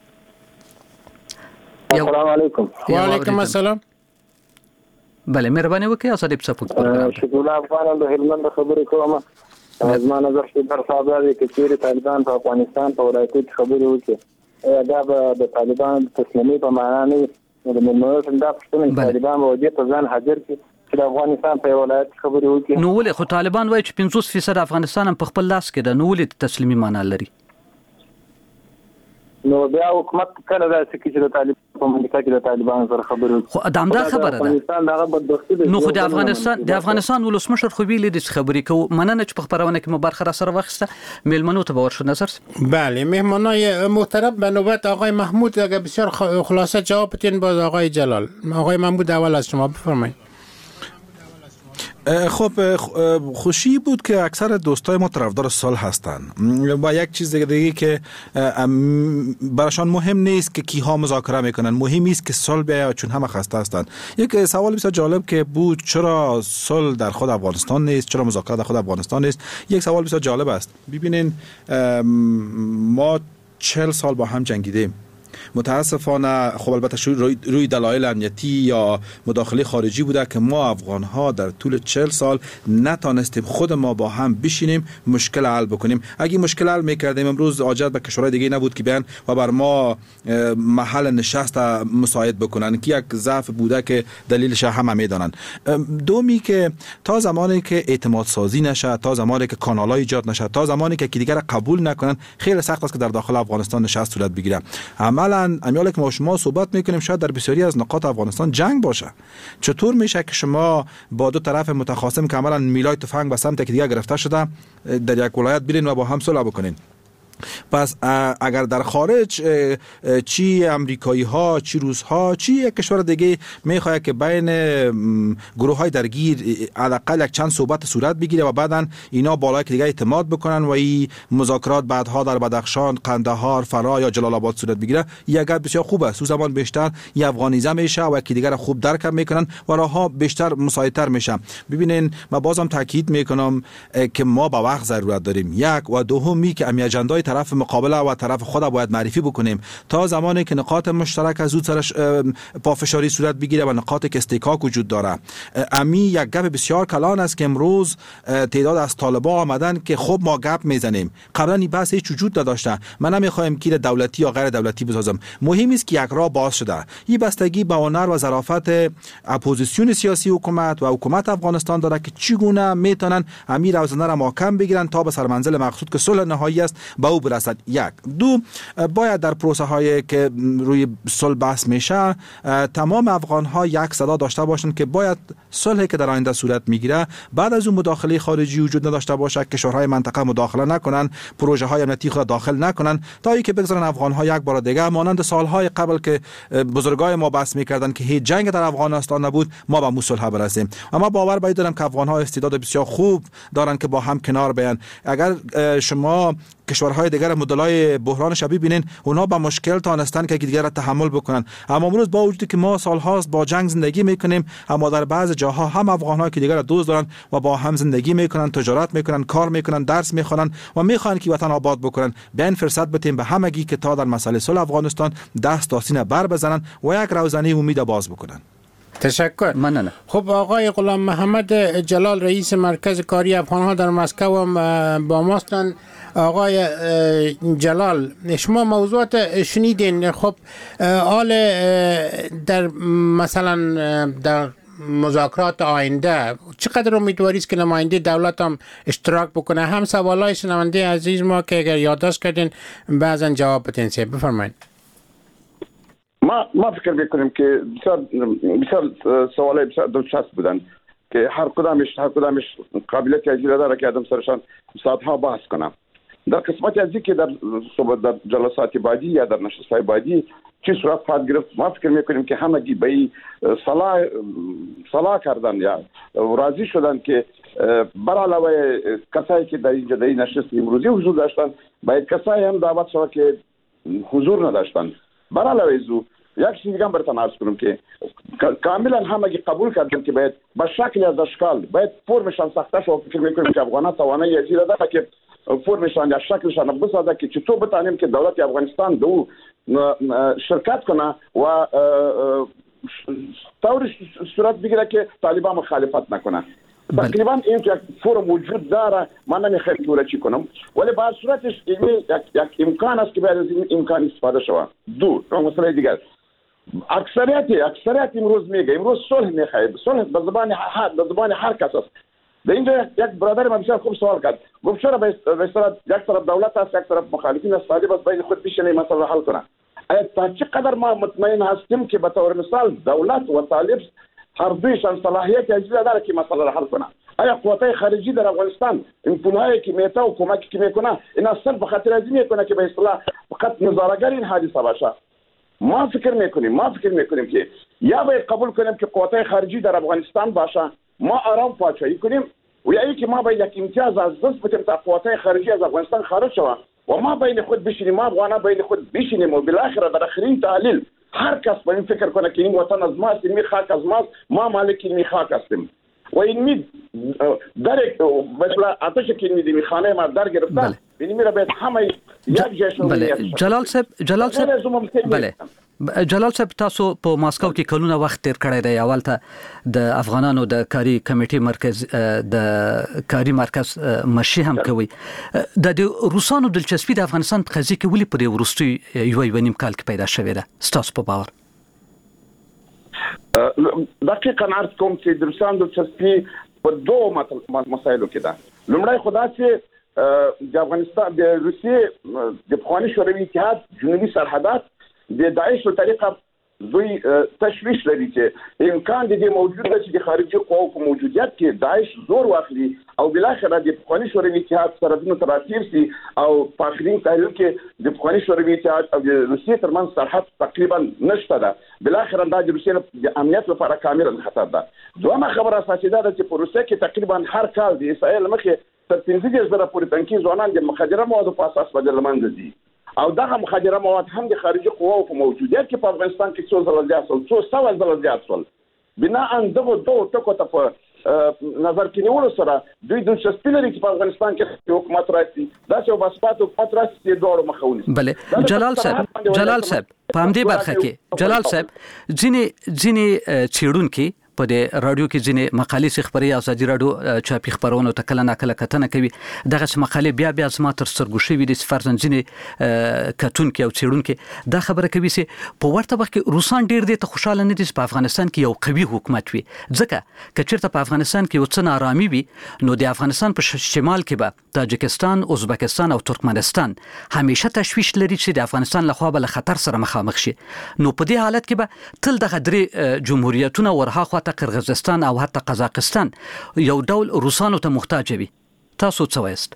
السلام علیکم. و علیکم السلام. بله مهرباني وکړئ. آزادی په څپو کې پروګرام دی. شکر الله افغان د هلمند خبرې کوم. از ما نظر شي در صاحب دی چې چیرې طالبان په افغانستان په ولایتي خبرې وکړي، دا به د طالبان تسلیمي په معنا نه د ملمنو څنګه پښتون طالبان وجه ته ځان حاضر کی چې د افغانستان په ولایت خبرې وکړي. نو ولې خو طالبان وایي چې 50% افغانستان په خپل لاس کې ده، نو ولې تسلیمي معنا لري؟ نو بیا حکومت کله دا چې د طالبان په منځ کې د طالبان سره خبرې وکړي. خو دا خبره ده. افغانستان دغه بدبختی ده. نو خو د افغانستان ولسمشر خو ویلي د خبرې کو مننه چې په خبرونه کې مبارخه را سره واخیسته. ملمنو ته باور شو نظر. بله مهمانای محترم به نوبت آقای محمود اگه بسیار خلاصه جواب بدین. باز آقای جلال. آقای محمود اول از شما بفرمایید. خب خوشی بود که اکثر دوستای ما طرفدار صلح هستند و یک چیز دیگه که براشان مهم نیست که کیها مذاکره میکنن، مهم است که صلح بیاید چون همه خسته هستند. یک سوال بسیار جالب که بود چرا صلح در خود افغانستان نیست، چرا مذاکره در خود افغانستان نیست. یک سوال بسیار جالب است. ببینین ما 40 سال با هم جنگیدیم. متاسفانه خب البته روی دلایل امنیتی یا مداخله خارجی بوده که ما افغان ها در طول 40 سال نتانستیم خود ما با هم بشینیم مشکل حل بکنیم. اگه مشکل حل میکردیم امروز حاجت به کشورهای دیگه نبود که بیان و بر ما محل نشست مساعد بکنن که یک ضعف بوده که دلیلش همه میدانن. دومی که تا زمانی که اعتماد سازی نشه، تا زمانی که کانالای ایجاد نشه، تا زمانی که دیگر قبول نکنن، خیلی سخت است که در داخل افغانستان نشست صورت بگیره. عملا امیاله که ما شما صحبت میکنیم شاید در بسیاری از نقاط افغانستان جنگ باشه. چطور میشه که شما با دو طرف متخاصم که عملا میلای تفنگ به سمت که دیگه گرفته شده در یک ولایت برین و با هم صلح بکنین؟ پس اگر در خارج چی امریکایی ها، چی روس ها، چی یک کشور دیگه میخواد که بین گروه های درگیر حداقل یک چند صحبت صورت بگیره و بعدن اینا بالای که دیگه اعتماد بکنن و این مذاکرات بعدها در بدخشان، قندهار، فرا یا جلال آباد صورت بگیره، یک بسیار خوب است. زمان بیشتر یه افغانیزه میشه و یکی دیگر خوب درک میکنن و راهها بیشتر مساعدتر میشه. ببینین من بازم تاکید میکنم که ما با وقت ضرورت داریم. یک و دومی که امی اجندای طرف مقابله و طرف خود باید معرفی بکنیم تا زمانی که نقاط مشترک از زود سرش پافشاری صورت بگیره و نقاطی که استحقاق وجود داره. امی یک گپ بسیار کلان است که امروز تعداد از طالبا آمدن که خب ما گپ میزنیم. قبلا این بحث هیچ وجود نداشته. من نمیخوایم که دولتی یا غیر دولتی بسازم. مهم است که یک راه باز شده. این بستگی به هنر و ظرافت اپوزیسیون سیاسی حکومت و حکومت افغانستان داره که چگونه میتونن امیر روزانه را محکم بگیرن تا به سرمنزل مقصود که صلح نهایی است به او او برسد. یک دو باید در پروسه هایی که روی صلح بحث میشه تمام افغان ها یک صدا داشته باشند که باید صلحی که در آینده صورت میگیره بعد از اون مداخله خارجی وجود نداشته باشه، کشورهای منطقه مداخله نکنن، پروژه های امنیتی خود داخل نکنن، تا اینکه بگذارن افغان ها یک بار دیگه مانند سالهای قبل که بزرگای ما بحث میکردن که هیچ جنگ در افغانستان نبود ما به صلح برسیم. اما باور باید دارم که افغان ها استعداد بسیار خوب دارن که با هم کنار بیان. اگر شما کشورهای دیگر مدلای بحران شبیه ببینین، اونها با مشکل تانستن که دیگر را تحمل بکنن. اما امروز با وجودی که ما سالهاست با جنگ زندگی میکنیم، اما در بعض جاها هم افغان‌ها که دیگر را دوست دارن و با هم زندگی میکنن، تجارت میکنن، کار میکنن، درس میخوانن و میخوان که وطن آباد بکنن. بیاین فرصت بدیم به همگی که تا در مسئله صلح افغانستان دست تا سینه بر بزنن و یک روزنه امید باز بکنن. تشکر. ممنونم. خب آقای غلام محمد جلال رئیس مرکز کاری افغان‌ها در مسکو با ماستن. آقای جلال شما موضوعات شنیدین. خب حال در مثلا در مذاکرات آینده چقدر امیدواری است که نماینده دولت هم اشتراک بکنه؟ هم سوالای شنونده عزیز ما که اگر یادداشت کردین بعضا جواب بدین. بفرمایید. ما فکر میکنیم که بسیار سوالای بسیار دلچسب بودن که هر کدامش قابلیت اجرا داره که آدم سرشان ساعتها بحث کنم. در قسمت ازی که در جلسات بعدی یا در نشست‌های بعدی چی صورت خواهد گرفت، ما فکر میکنیم که همگی به صلاح کردن یا راضی شدن که بر علاوه کسایی که در اینجا در این نشست امروزی حضور داشتن باید کسایی هم دعوت شود که حضور نداشتن. بر علاوه زو یک چیز دیگه هم براتون عرض کنم که کاملا همگی قبول کردن که باید با شکل از اشکال باید فرمشان ساخته شود. فکر میکنیم که افغانان توانایی ازی داره که فرمشان یا شکلشان بسازه که چطور بتانیم که دولت افغانستان دو شرکت کنه و طور صورت بگیره که طالبان مخالفت نکنه. تقریبا این یک فرم وجود داره، من نمیخوام که چی کنم، ولی با صورتش یک امکان است که باید از این امکان استفاده شود. دو مسئله دیگر، اکثریت امروز میگه امروز صلح میخواد. صلح به زبان هر کس است. در اینجا یک برادر من بسیار خوب سوال کرد، گفت چرا به اصطلاح یک طرف دولت است یک طرف مخالفین است، طالب است، بین خود بشینه مسئله حل کنه. تا چقدر ما مطمئن هستیم که به طور مثال دولت و طالب هر دویشان صلاحیت اجرا داره که مسئله را حل کنه؟ آیا قوت‌های خارجی در افغانستان این پولهایی که میته و کمکی که میکنه اینا صرف به خاطر از میکنه که به اصطلاح فقط نظاره‌گر این حادثه باشه؟ ما فکر میکنیم که یا باید قبول کنیم که قوت‌های خارجی در افغانستان باشه، ما آرام پادشاهی کنیم، و یا اینکه ما باید یک امتیاز از دست بدیم تا قوت‌های خارجی از افغانستان خارج شوند و ما بین خود بشینیم، ما افغانان بین خود بشینیم و بالاخره در آخرین تحلیل هر کس با این فکر کنه که این وطن از ماست، این خاک از ماست، ما مالک این خاک هستیم و این درک مثلا آتش که این خانه ما در گرفتن این میره باید همه یک جشن. جلال صاحب تاسو په ماسکو کې کلونه وخت تیر کړی دی. اول ته د افغانانو د کاری کمیټې مرکز د کاری مرکز مشي هم کوي. د روسانو دلچسپي د افغانستان په قضیه کې ولې په ورستي یو نیم کال کې پیدا شوې ده ستاسو په باور؟ دقیقاً عرض کوم چې د روسانو دلچسپي په دوه مسایلو کې ده. لومړی خدا چې د افغانستان د روسیې د پخواني شوروي اتحاد جنوبي سرحدات د داعش په طریقه دوی تشویش لري چې امکان دې موجود دی چې د خارجي قواو په موجودیت کې داعش زور واخلي او بالاخره د پخواني شوروي اتحاد سرحدونه تراتیر سي او په اخرین تحلیل کې د پخواني شوروي اتحاد او د روسیې ترمنځ سرحد تقریبا نشته ده. بالاخره دا د روسیې د امنیت لپاره کاملا خطر ده. دومره خبره اساسي ده چې په روسیې کې تقریبا هر کال د اسرائیل مخې تر 15,000 پورې تنکي ځوانان د مخدره موادو په اساس بدل منځ دي او دغه مخدره مواد هم د خارجي قواو په موجودیت کې په افغانستان کې څو ځله زیات شول، څو سوه ځله زیات شول. بناء دغه دوه ټکو ته په نظر کې نیولو سره دوی دلچسپي لري چې په افغانستان کې حکومت راسي، داسې یو باثباته حکومت راسي چې دواړو مخه ونیسي. بله جلال صاحب په همدې برخه کې جلال صاحب ځینې څېړونکي په دې رادیو کې ځینې مقالې خبري ازادي رادیو چاپی خبرونه ته کله ناکله کتنه کوي دغه مقالې بیا زما تر سترګو شوي دي فرضاً ځینې کتونکي او څېړونکي دا خبره کوي چې په ورته وخت کې روسان ډېر دي ته خوشاله نه دي په افغانستان کې یو قوي حکومت وي ځکه کچېرته په افغانستان کې یو څه نارامي وي نو د افغانستان په شمال کې به تاجکستان ازبکستان او ترکمنستان همیشه تشویش لري چې د افغانستان له خوا به خطر سره مخامخ شي نو په دې حالت کې به تل دغه درې جمهوریتونه ورها خواته قرغیزستان او حتی قزاقستان یو ډول روسانو ته محتاج وي تاسو څه وایست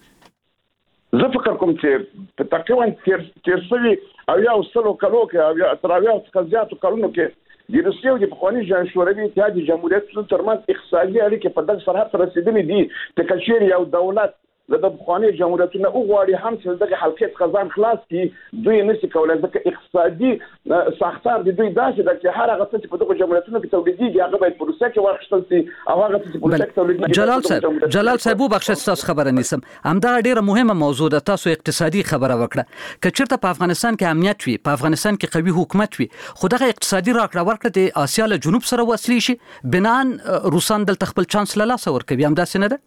زه فکر کوم چې په تقریبا تیر شوي او یا وسلو کلو کې او یا تراویح څخه زیاتو کلونو کې د روسیې او د پخواني شوروي اتحاد جمهوریتونو ترمنځ اقتصادي اړیکې په دغه سرحد رسیدلې دي چې کچېرې یو دولت د پخواني جمهوریتونو وغواړي هم چې دغه حلقې څخه ځان خلاص کړي دوی نشي کولای ځکه اقتصادي ساختار د دوی داسې ده چې هر هغه څه چې په دغه جمهوریتونو کې تولیدېږي هغه باید په روسیه کې واخیستل شي او هغه څه چې په روسیه کې تولیدېږي جلال صاحب وبخښه تاسو خبره نیسم همدا ډیره مهمه موضوع ده تاسو اقتصادي خبره وکړه که چېرته په افغانستان کې امنیت وي په افغانستان کې قوي حکومت وي خو دغه اقتصادي راکړه ورکړه د آسیا له جنوب سره وصلي شي بنان روسان دلته خپل چانس له لاسه ورکوي همداسې نه ده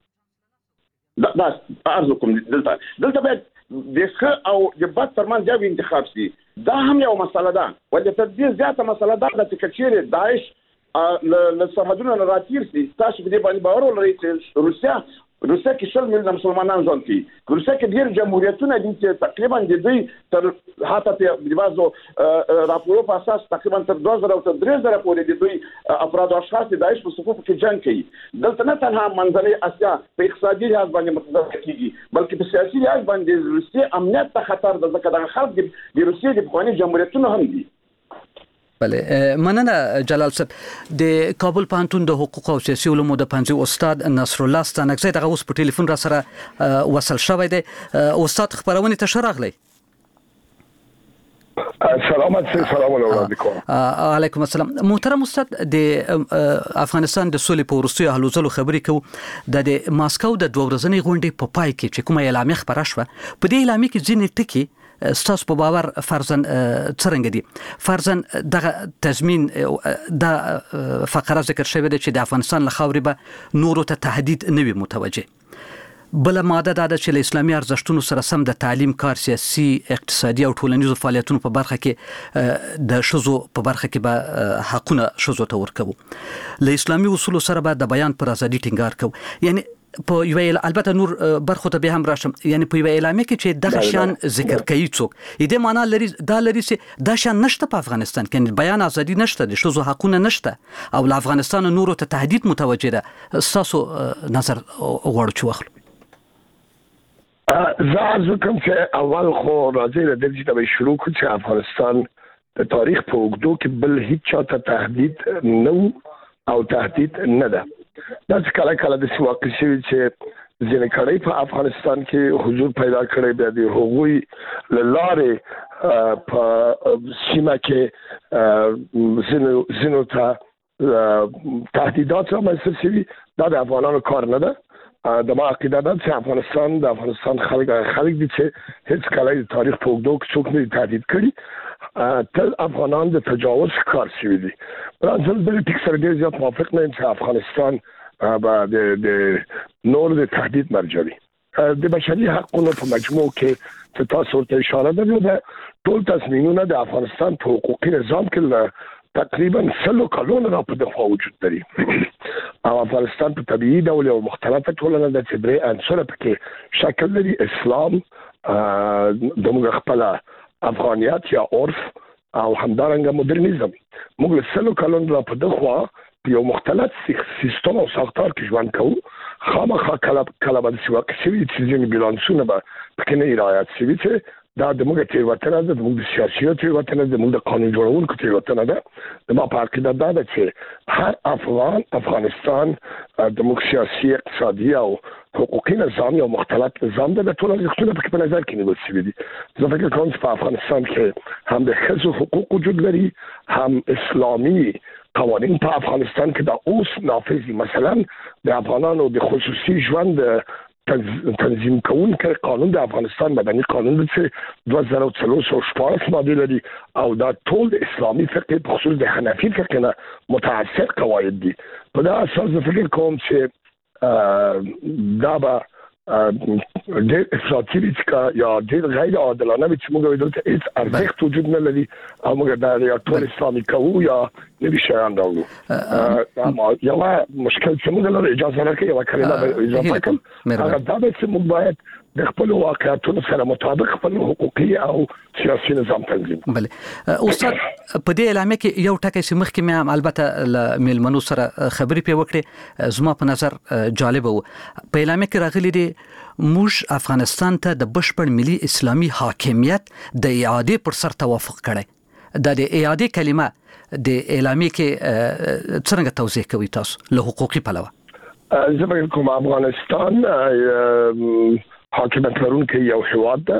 دا ارزو کوم دلته باید د ښه او د بد ترمنځ یو انتخاب شي دا هم یو مسله ده ولې تر دې زیاته مسله ده چې کچېرې داعش له سرحدونو نه راتېر شي تاسو په دې باندې باور ولرئ چې روسیه کې 100 میلیونه مسلمانان ژوند کوي روسیه کې ډېر جمهوریتونه دي چې تقریبا د دوی تر حتی په بعضو راپورو په اساس تقریبا تر 2000 او تر 3000 پورې د دوی افراد او اشخاص د داعش په صفوف کې جنگ کوي دلته نه تنها منځنۍ اسیا په اقتصادي لحاظ باندې متضرر کیږي بلکې په سیاسي لحاظ باندې روسیې امنیت ته خطر ده ځکه د خلک د روسیې د پخواني جمهوریتونو هم دي بله مننه جلال صاحب د کابل پوهنتون د حقوق او سیاسي علومو د پنځه استاد نصر الله ستانکزی دغه اوس په ټلیفون را سره وصل شوی دی استاد خبرونه ته شراغلی سلام علیکم السلام محترم استاد د افغانستان د سولې په وروستیو هلو ځلو خبرې کوو د ماسکو د 2 ورځنۍ غونډې په پای کې چې کومه اعلامیه خبره شوه په دې اعلامیه کې ځینې ټکي ستاسو په باور فرضاً څرنګه دي فرضاً دغه تضمین د فقره ذکر شوی دی چې د افغانستان له خاورې به نورو ته تهدید نه وي متوجه بل ماده دا ده چې له اسلامي ارزښتونو سره سم د تعلیم کار سیاسي اقتصادي او ټولنیزو فعالیتونو په برخه کې د ښځو په برخه کې به حقونه ښځو ته ورکوو له اسلامي اصولو سره به د بیان پر ازادي ټینګار کوو یعنی په یو البته نور برخو ته به هم راشم یعنی په یو اعلامیه کې چې دغه شان ذکر کوي څوک دې معنا لري چې دا شان نشته په افغانستان کې بیان ازادي نشته د ښځو حقونه نشته او له افغانستان نورو ته تهدید متوجه ده تاسو نظر غواړو چې واخلو زه ارزو کوم چې اول خو راځي د دې چې شروع کړو چې افغانستان د تاریخ په اوږدو کې بل هیڅ چاته تهدید نه او تهدید نه ده دا چې کله د واقع شوی چې ځینې کړي په افغانستان کې حضور پیدا کړی بیا د هغوی لاره په سیمه کې زینو ته تهدیدات رامنځته شوي دا د افغانانو کار نه ده د ما عقیده ده چې د افغانستان خلک دي چې هیڅ کله د تاریخ په اوږدو کې څوک نه تهدید کړي تل افغانان د تجاوز ښکار شوي دي زه د ټیک سره ډېر زیات موافق نه یم چې افغانستان به د نور د تهدید مرجع وي د بشري حقونو په مجموع کې چې تاسو ته اشاره ده ټول تصمیمونه د افغانستان په حقوقي نظام کې تقریبا 100 کلونه را په دغه وجود لري او افغانستان په طبيعي ډول یو مختلفه ټولنه د چې عنصر پکې شکل لري اسلام د موږ خپل افغانیت یا عرف او همدارنګه مدرنیزم موږ له 100 کلونو را په دغه یو مختلف سیستم او ساختار کې ژوند کوو خامخا کله به د سیواک شوي چې ځینې بیلانسونه به پکې نه رعایت شوي چې دا د موږ تېروتنه ده د موږ د سیاسي تېروتنه ده د موږ د قانون جوړونکو تېروتنه ده د ما په عقیده دا ده چې هر افغانستان د موږ سیاسي اقتصادي او حقوقي نظام یو مختلف نظام ده د ټول ارزښتونه پکې په نظر کې نیول شوي دي زه فکر کوم چې په افغانستان کې هم د ښځو حقوق وجود لري هم اسلامي قوانین په افغانستان کې دا اوس نافذ دي مثلا د افغانانو د خصوصي ژوند تنظیم کوونکی قانون د افغانستان مدني قانون چې 2314 ماده لري او دا ټول د اسلامي فقه په خصوص د حنفي فقه نه متعصب قواعد دي. په دا اساس فکر کوم چې دا به ډېر افراطي وي یا ډېر غیر عادلانه وي چې موږ وایو دلته هیڅ ارزښت وجود نه لري او موږ دا یا ټول اسلامي کوو یا نوي شیان راوړو. یو مشکل چې موږ لرو اجازه راکړئ یو کلمه اضافه کړم هغه دا ده چې موږ باید د خپل واقعیتونو سره مطابق خپل حقوقي او سیاسي نظام تنظیم. بله استاد په دې اعلامیه کې یو ټکی چې مخکې مې هم البته له میلمنو سره خبرې پې وکړې زما په نظر جالبه و. په اعلامیه کې راغلي دي موږ افغانستان ته د بشپړ ملي اسلامي حاکمیت د اعادې پر سر توافق کړی. دا د اعادې کلمه د اعلامیه کې څنګه توضیح کوي تاسو له حقوقي پلوه؟ زه به کوم افغانستان حاکمیت لرونکی یو هیواد ده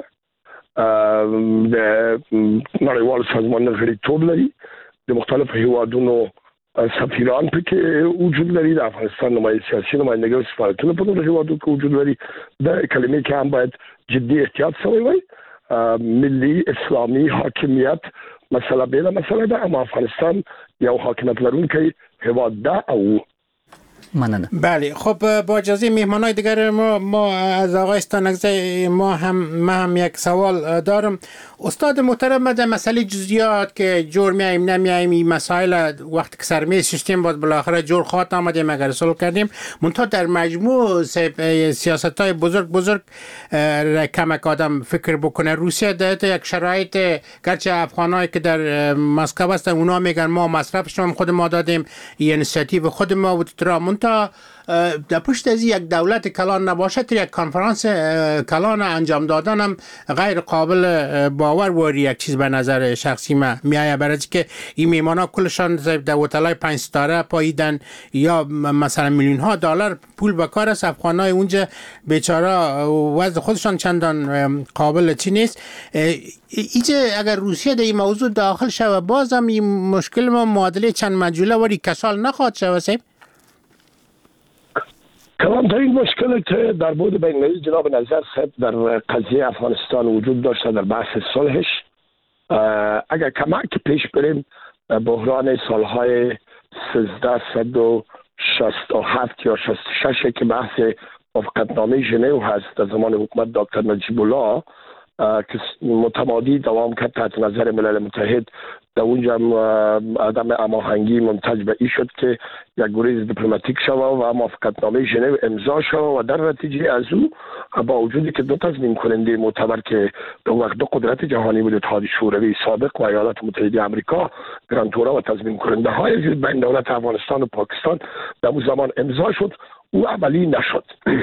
د نړیوال سازمانونو غړیتوب لري د مختلفو هیوادونو سفیران پکې وجود لري د افغانستان نمایندګي سیاسي نمایندګي او سفارتونه په نورو هیوادو کې وجود لري. د کلمې کې هم باید جدي احتیاط سوی وي. ملي اسلامي حاکمیت مسله بیله مسله ده اما افغانستان یو حاکمیت لرونکی هیواد ده او مننه. بله خب با اجازه میهمانای دیگر ما از آقای استانکزی ما هم یک سوال دارم. استاد محترم در مسئله جزئیات که جور میایم نمیایم این مسائل وقتی که سرمیز ششتیم باید بالاخره جور خواهد آمدیم اگر رسول کردیم منتها در مجموع سیاست های بزرگ کمک آدم فکر بکنه. روسیه در یک شرایط گرچه افغانایی که در مسکو هستن اونا میگن ما مصرفش هم خود ما دادیم این اینیشیتیو خود ما بود تا در پشت از یک دولت کلان نباشه تا یک کنفرانس کلان انجام دادن هم غیر قابل باور وری یک چیز به نظر شخصی من میایه. برای که این میمانا کلشان در هتل‌های 5 ستاره پاییدن یا مثلا میلیون ها دلار پول به کار است. افغانای اونجا بیچاره وضع خودشان چندان قابل چی نیست. اینجا اگر روسیه در این موضوع داخل شود باز هم این مشکل ما معادله چند مجوله وری کسال نخواهد شود سیب؟ کلانترین مشکلی که در بود بین‌المللی جناب نظر صاحب در قضیه افغانستان وجود داشته در بحث صلحش اگر کمک پیش بریم بحران سالهای 1367 یا 66 که بحث موافقتنامه ژنو هست در زمان حکومت دکتر نجیب الله که متمادی دوام کرد تحت نظر ملل متحد در اونجا عدم هماهنگی منتج به این شد که یک گریز دیپلماتیک شد و موافقتنامه ژنو امضا شد و در نتیجه از او با وجودی که دو تضمین کننده معتبر که به وقت دو قدرت جهانی بود اتحاد شوروی سابق و ایالات متحده آمریکا گرانتورا و تضمین کننده های بین دولت افغانستان و پاکستان در اون زمان امضا شد او عملی نشد.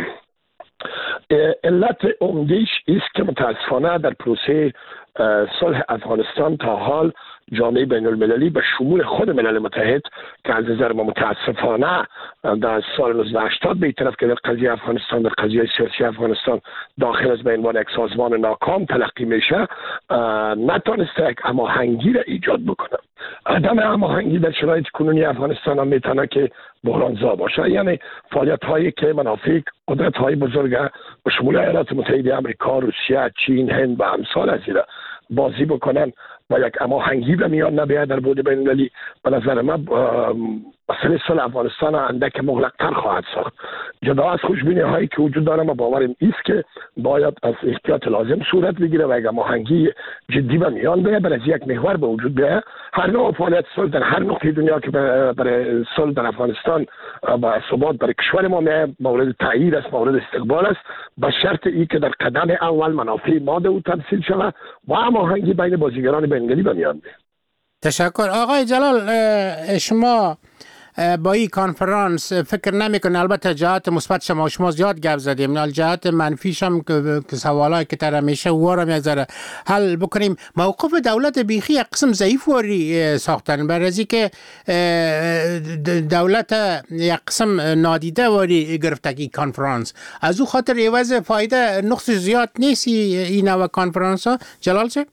علت عمده‌اش است که متاسفانه در پروسه صلح افغانستان تا حال جامعه بین المللی به شمول خود ملل متحد که از نظر ما متاسفانه در سال 1980 به طرف که در قضیه افغانستان در قضیه سیاسی افغانستان داخل از به عنوان یک سازمان ناکام تلقی میشه نتونسته یک هماهنگی را ایجاد بکنه. عدم هماهنگی در شرایط کنونی افغانستان هم میتونه که بحرانزا باشه. یعنی فعالیت هایی که منافع قدرت های بزرگ به شمول ایالات متحده آمریکا، روسیه، چین، هند و امثال از اینا بازی بکنن و یک هماهنگی به میان نبیاید در بود بین المللی به نظر من مسئله صلح افغانستان اندک مغلق‌تر خواهد ساخت. جدا از خوشبینی هایی که وجود داره ما باورم است که باید از احتیاط لازم صورت بگیره و یک هماهنگی جدی به میان بیاید برای یک محور به وجود بیاید. هر نوع فعالیت صلح در هر نقطه دنیا که برای صلح در افغانستان با ثبات برای کشور ما مورد تایید است، مورد استقبال است، با شرط ای که در قدم اول منافع ماده او تمثیل شود و هماهنگی بین بازیگران بین المللی به میان بیاید. تشکر. آقای جلال شما با این کنفرانس فکر نمیکنه البته جهات مثبت شما زیاد گپ زدیم نه جهات منفیش هم که سوالایی که تر میشه وارم یک ذره حل بکنیم. موقف دولت بیخی یک قسم ضعیف وری ساختن برای که دولت یک قسم نادیده وری گرفته کی کنفرانس از او خاطر ایواز فایده نقص زیاد نیست این نوع کنفرانس ها. جلال چه؟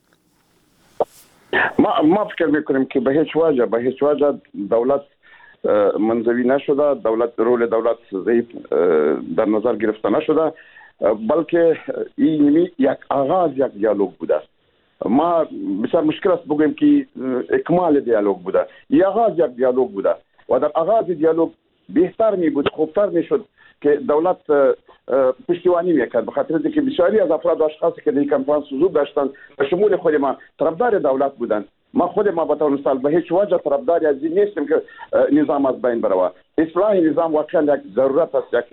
ما فکر میکنیم که به هیچ وجه دولت منزوی نشده، رول دولت ضعیف در نظر گرفته نشده. بلکه این یک آغاز یک دیالوگ بوده. ما بسیار مشکل است بگوییم که اکمال دیالوگ بوده. این آغاز یک دیالوگ بوده و در آغاز دیالوگ بهتر می بود، خوبتر می شد که دولت پشتیبانی میکرد، به خاطر اینکه بسیاری از افراد و اشخاصی که در کنفرانس حضور داشتند به شمول خود ما طرفدار دولت بودند. خود ما به طور مثال به هیچ وجه طرفدار از این نیستیم که نظام از بین بره. اصلاح نظام واقعا یک ضرورت است،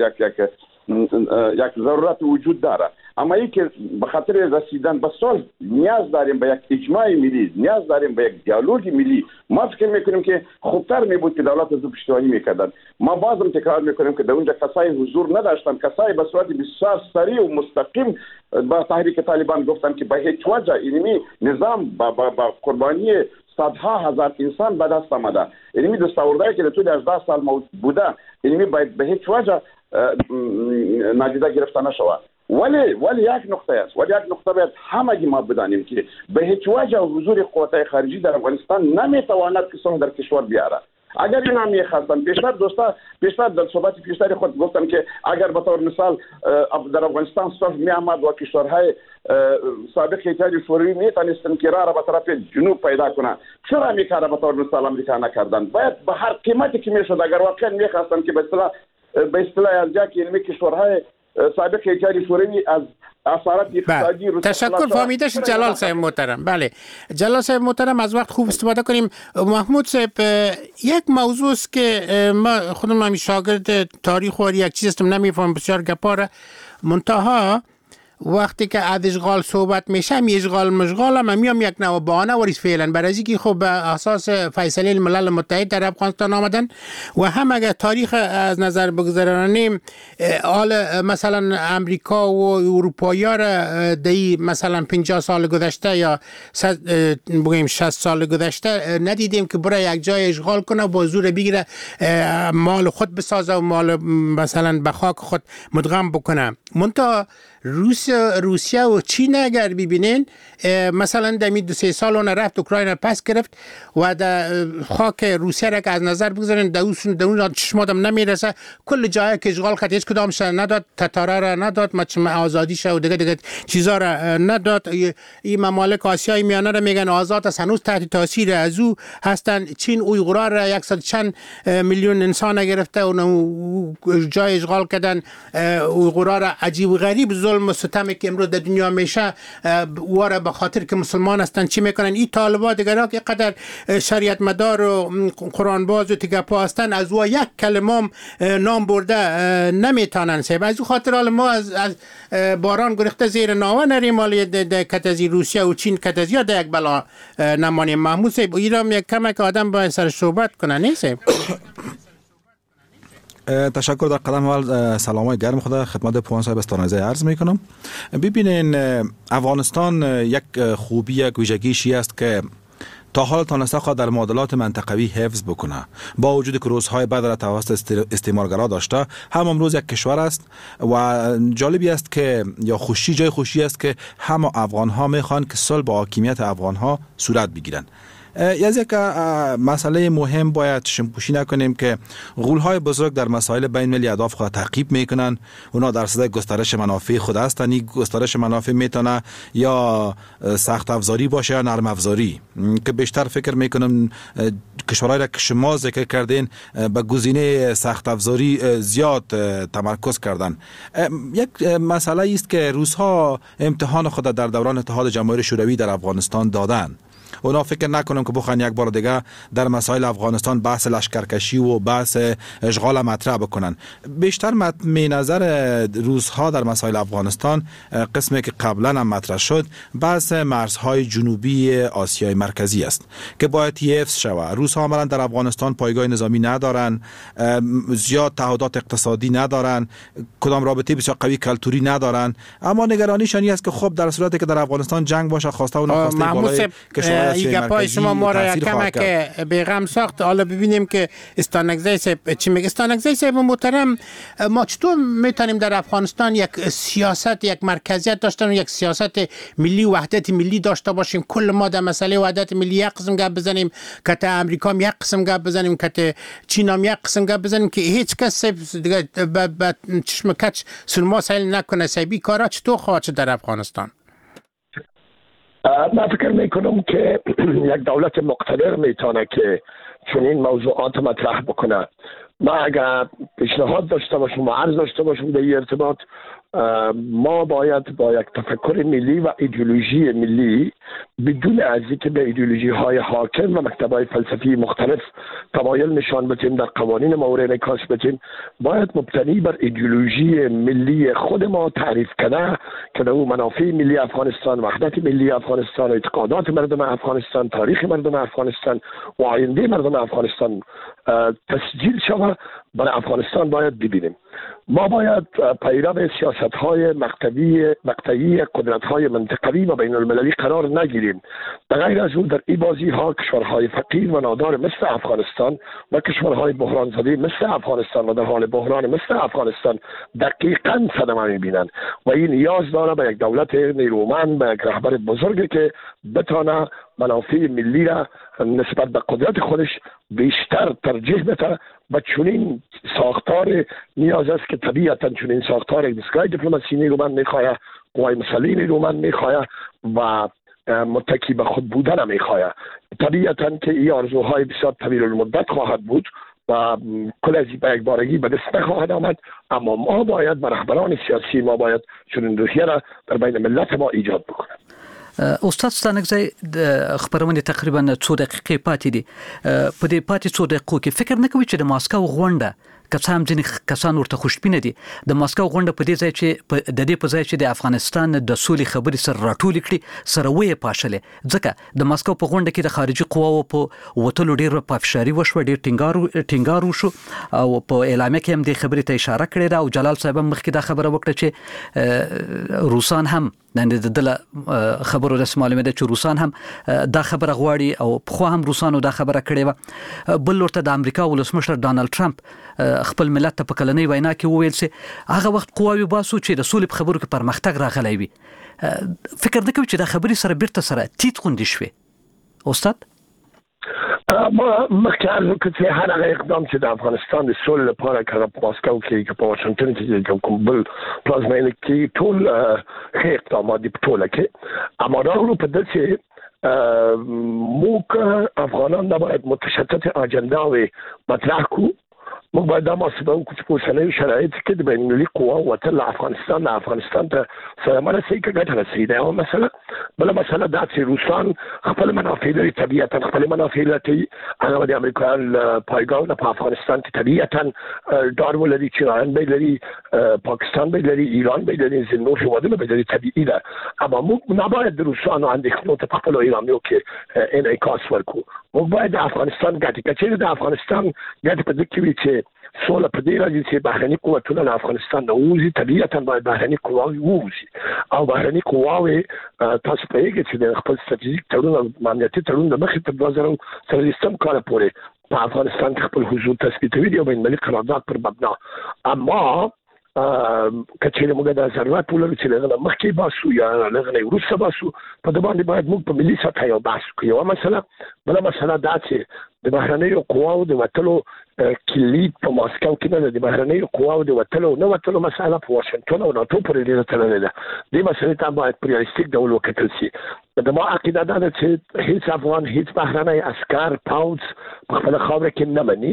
یک ضرورت وجود داره، اما این که به خاطر رسیدن به صلح نیاز داریم به یک اجماع ملی، نیاز داریم به یک دیالوگ ملی. ما فکر میکنیم که خوبتر می بود که دولت از پشتیبانی میکردن. ما بازم تکرار میکنیم که در اونجا کسای حضور نداشتن، کسای به صورت بسیار سریع و مستقیم با تحریک طالبان گفتن که به هیچ وجه اینمی نظام با قربانی صدها هزار انسان به دست آمده، اینمی دستاوردهایی که در طول 18 سال بوده اینمی باید به هیچ وجه نادیده گرفته نشود. ولی یک نقطه است، ولی یک نقطه باید همگی ما بدانیم که به هیچ وجه حضور قوات خارجی در افغانستان نمیتواند که صلح در کشور بیاره. اگر اینا میخواستن پیشتر در صحبت پیشتر خود گفتم که اگر به طور مثال در افغانستان صلح میآمد و کشورهای سابق اتحاد شوروی میتونستن که راه را به طرف جنوب پیدا کنند، چرا میکرد به طور مثال امریکا نکردن؟ باید به هر قیمتی که میشد اگر واقعا میخواستن که به اصطلاح از جای علمی کشورهای سابق اتحاد شوروی از اثرات اقتصادی تشکر فهمیده شد جلال صاحب محترم. بله جلال صاحب محترم، از وقت خوب استفاده کنیم. محمود صاحب، یک موضوع است که ما خودم هم شاگرد تاریخ و یک چیز هستم نمیفهم بسیار گپاره، منتها وقتی که از اشغال صحبت میشه می اشغال مشغال هم میام یک نوع بهانه وریس فعلا برای اینکه خب به اساس فیصله الملل متحد در افغانستان آمدن و هم اگر تاریخ از نظر بگذارانیم حال مثلا امریکا و اروپایی‌ها را دی مثلا 50 سال گذشته یا بگیم 60 سال گذشته ندیدیم که برای یک جای اشغال کنه و با زور بگیره مال خود بسازه و مال مثلا به خاک خود مدغم بکنه. منتها روسیه و چین اگر ببینین مثلا در 2-3 سال اون رفت اوکراین پس گرفت و در خاک روسیه را که از نظر بگذارین در اون چشمادم نمیرسه، کل جایی که اشغال کرد هیچ کدامش نداد، تتاره را نداد، آزادیش و دیگه چیزا را نداد. این ممالک آسیای میانه را میگن آزاد است، هنوز تحت تاثیر از او هستن. چین اویغورا را 100 چند میلیون انسان گرفته و جای اشغال کردن. اویغورا را عجیب و غریب ظلم و ستمی که امروز در دنیا میشه واره به خاطر که مسلمان هستن چی میکنن؟ این طالبان دیگرها که قدر شریعت مدار و قرآن باز و تگپا هستن از او یک کلمه نام برده نمیتونن سیب. از او خاطر حال ما از باران گرفته زیر ناوه نریم، مالی کتازی روسیه و چین کتازی ها در یک بلا نمانیم. محمود سیب ایرام یک کمک آدم باید سر صحبت کنن نیست سیب؟ تشکر. در قدم اول سلامای گرم خدا خدمت پوان صاحب استانایزه عرض میکنم. ببینین افغانستان یک خوبی یک ویژگیشی است که تا حال تانسته خود در معادلات منطقوی حفظ بکنه، با وجود که روزهای بعد را توسط استعمارگرا داشته، هم امروز یک کشور است و جالبی است که یا جای خوشی است که همه افغان ها میخوان که صلح با حاکمیت افغان ها صورت بگیرن. یک مسئله مهم باید شمپوشی نکنیم که غول‌های بزرگ در مسائل بین المللی اهداف خود تعقیب میکنن. اونا در صدد گسترش منافع خود هستند. این گسترش منافع میتونه یا سخت افزاری باشه یا نرم افزاری، که بیشتر فکر میکنم کشورهایی را که شما ذکر کردین به گزینه سخت افزاری زیاد تمرکز کردن. یک مسئله است که روس‌ها امتحان خود در دوران اتحاد جماهیر شوروی در افغانستان دادن. اونا فکر نکنم که بخوان یک بار دیگه در مسائل افغانستان بحث لشکرکشی و بحث اشغال مطرح بکنن. بیشتر نظر روس‌ها در مسائل افغانستان قسمی که قبلا هم مطرح شد بحث مرزهای جنوبی آسیای مرکزی است که باید حفظ شود. روس‌ها عملاً در افغانستان پایگاه نظامی ندارن، زیاد تعهدات اقتصادی ندارن، کدام رابطه بسیار قوی کلتوری ندارن، اما نگرانیشان است که خب در صورتی که در افغانستان جنگ باشه خواسته و ناخواسته بالای کشور ایگه پای شما ما را کمک بیغم ساخت. حالا ببینیم که استانکزی صاحب چی میگه. استانکزی صاحب محترم، ما چطور میتونیم در افغانستان یک سیاست، یک مرکزیت داشتن و یک سیاست ملی، وحدت ملی داشته باشیم؟ کل ما در مسئله وحدت ملی یک قسم گپ بزنیم، که امریکا هم یک قسم گپ بزنیم، که چین هم یک قسم گپ بزنیم، که هیچ کس دیگه به چشم کچ سلما سیل نکنه. سیبی کارا چطور خواهد شد در افغانستان؟ من فکر میکنم که یک دولت مقتدر میتونه که چنین موضوعات مطرح بکنه. ما اگر پیشنهاد داشته باشم و عرض داشته باشم در این ارتباط، ما باید با یک تفکر ملی و ایدئولوژی ملی، بدون از اینکه به ایدئولوژی های حاکم و مکتب های فلسفی مختلف تمایل نشان بدیم، در قوانین مورد انعکاس بدیم، باید مبتنی بر ایدئولوژی ملی خود ما تعریف کنه که در اون منافع ملی افغانستان، وحدت ملی افغانستان، اعتقادات مردم افغانستان، تاریخ مردم افغانستان و آینده مردم افغانستان تسجیل شود. برای افغانستان باید ببینیم. ما باید پیرو سیاست‌های مقطعی قدرت‌های منطقوی و بین المللی قرار نگیریم. بغیر از اون در این بازی‌ها کشورهای فقیر و نادار مثل افغانستان و کشورهای بحران زده مثل افغانستان و در حال بحران مثل افغانستان دقیقاً صدمه می‌بینند و این نیاز داره به یک دولت نیرومند، به یک رهبر بزرگی که بتونه منافع ملی را نسبت به قدرت خودش بیشتر ترجیح بده. و چنین ساختار نیاز است که طبیعتا چنین ساختار یک دستگاه دیپلماسی نیرومند میخواه، قوای مسئله نیرومند میخواه و متکی به خود بودن میخواه. طبیعتا که این آرزوهای بسیار طویل المدت خواهد بود و کل از به یک بارگی به دست نخواهد آمد، اما ما باید به رهبران سیاسی ما باید چنین روحیه را در بین ملت ما ایجاد بکنیم. استاد ستانکزی، خبرونه تقریبا 2 دقیقې پاتې دي. په دې پاتې 2 دقیقو کې فکر نه کوي چې د ماسکو غونډه که څه هم ځینې کسان ورته خوشبینه دي، د ماسکو غونډه په دې ځای چې د دې په ځای چې د افغانستان د سولې خبرې سره راټولې کړي سره وې پاشلې، ځکه د ماسکو په غونډه کې د خارجي قواو په وټلو ډېر پافشاری وشو، ډېر ټینګار وشو او په اعلامیه کې هم د خبرې ته اشاره کړې ده او جلال صاحب مخکې دا خبره وکړه چې روسان هم د دله خبرو رسمي معلومه ده چې روسان هم دا خبره غواړي او خو هم روسانو دا خبره کړې و. بل ورته د امریکا ولسمشر ډانلډ ټرمپ خپل ملت ته په کلنۍ وینا کې وویل چې هغه وخت قواوي باسو چې د سولې په خبرو کې پرمختګ راغلی وي. فکر نه کوي چې دا خبرې سره بیرته سره تیت غوندې شوي؟ استاد ما مخکې عرض وکړ چې هر هغه اقدام چې د افغانستان د سولې لپاره کړه په ماسکو کې که په واشنګټن کې کوم بل پلازمینه کې ټول ښه اقدامات دي په ټوله کې، اما راغلو په داسې موږ افغانان نباید متشتت اجنداوې مطرح کړو. موږ باید دا محاسبه وکړو چې په اوسنیو شرایطو کې د بین المللي قواو وتل له افغانستان ته سلامه رسوي که ګټه رسوي، دا یوه مسله. بله مسله دا چې روسان خپل منافع لري، طبیعتا خپل منافع لټوي. هغه د امریکا پایګاونه په افغانستان کې طبیعتا ډار ولري، چینایان به لري، پاکستان به لري، ایران به لري، ځینې نور هېوادونه به لري، طبیعي ده. اما موږ نباید د روسانو اندېښنو ته په خپلو اعلامیو کې انعکاس ورکړو. موږ باید د افغانستان ګټې، که چېرې د افغانستان ګټې په دې کې وي چې سوله په دې راځي چې بهرني قوتونه له افغانستان نه ووځي، طبیعتا باید بهرني قواوې ووځي او بهرني قواوې تاسو پوهېږئ چې د خپل ستراتیژیک تړون او امنیتي تړون د مخې تر 2023 کاله پورې په افغانستان کې خپل حضور تثبیتوي دي او بین المللي قرارداد پر مبنا. اما که چېرې موږ دا ضرورت ولرو چې له هغه نه مخکې باسو یا له هغه نه وروسته باسو، په دې باندې باید موږ په ملي سطحه یو بحث وکړو. یوه مسله. بله مسله دا چې د بهرنیو قواو د وتلو کلید په ماسکو کې نه ده. د بهرنیو قواو د وتلو نه وتلو مسله په واشنګټن او ناټو پورې ډېره تړلې ده. دې مسلې ته باید په ریالستیک ډول وکتل شي. زما عقیده دا ده چې هیڅ افغان، هیڅ بهرنی عسکر، پوځ په خپله خاوره کې نه مني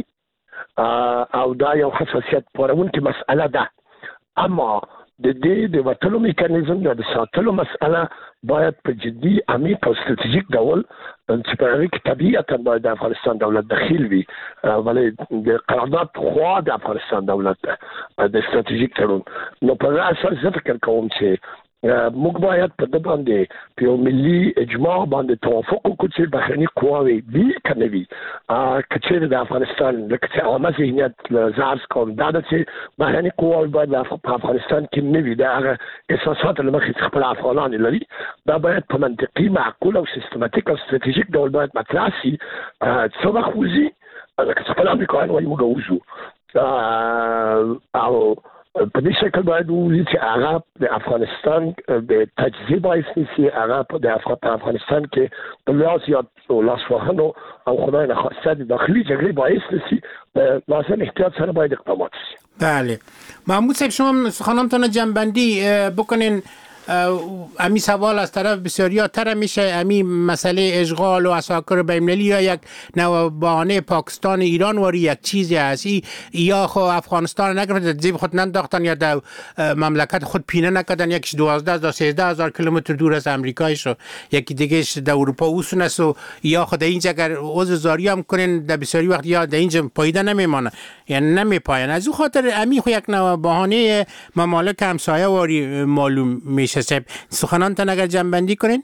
او دا یو حساسیت پاروونکې مسئله ده. اما د دې د وتلو میکانیزم یا د ساتلو مسئله باید په جدي، عمیق او ستراتیژیک ډول چې په هغې کې طبیعتا باید د افغانستان دولت دخیل وي، ولې د قرارداد خوا د افغانستان دولت د ستراتیژیک تړون. نو په هغه اساس زه فکر کوم چې موږ باید په د باندې په یو ملي اجماع باندې توافق وکړو چې بهرني قواوې وي کنه وي کچېر د افغانستان د کچې عامه ذهنیت زارس کوم دا چې بهرني قواوې باید په افغانستان کې نه وي دا هغه احساسات له مخې خپل افغانان لري دا باید په منطقي معقول او سیستماتیک او ستراتیژیک ډول باید مطرح شي څه وخت وځي لکه خپل امریکایان وایي موږ وځو او په دې شکل باید وځي چې هغه د افغانستان د تجزیه باعث نشي هغه د افغانستان کې د لاس یا لاسوهنو او خدای نخواسته د داخلي جګړې باعث نشي لازم احتیاط سره باید اقدامات شي. بله محمود صاحب شما سخنانتون جنبندی بکنین امی سوال از طرف بسیاریا تر میشه امی مسئله اشغال و عساکر بین‌المللی یا یک نوع بهانه پاکستان ایران واری یک چیزی هستی یا خو افغانستان نگرفت زیب خود ننداختن یا در مملکت خود پینه نکردن یکیش 12 تا 13 هزار کیلومتر دور از امریکای شو یکی دیگهش در اروپا اوسون است و یا خود اینجا اگر عضو زاری هم کنین در بسیاری وقت یا در اینجا پایده نمیمانه یعنی نمیپاین از او خاطر امی خو یک نوع بهانه ممالک همسایه واری معلوم میشه. سخنانتان اگر جنبندی کنین؟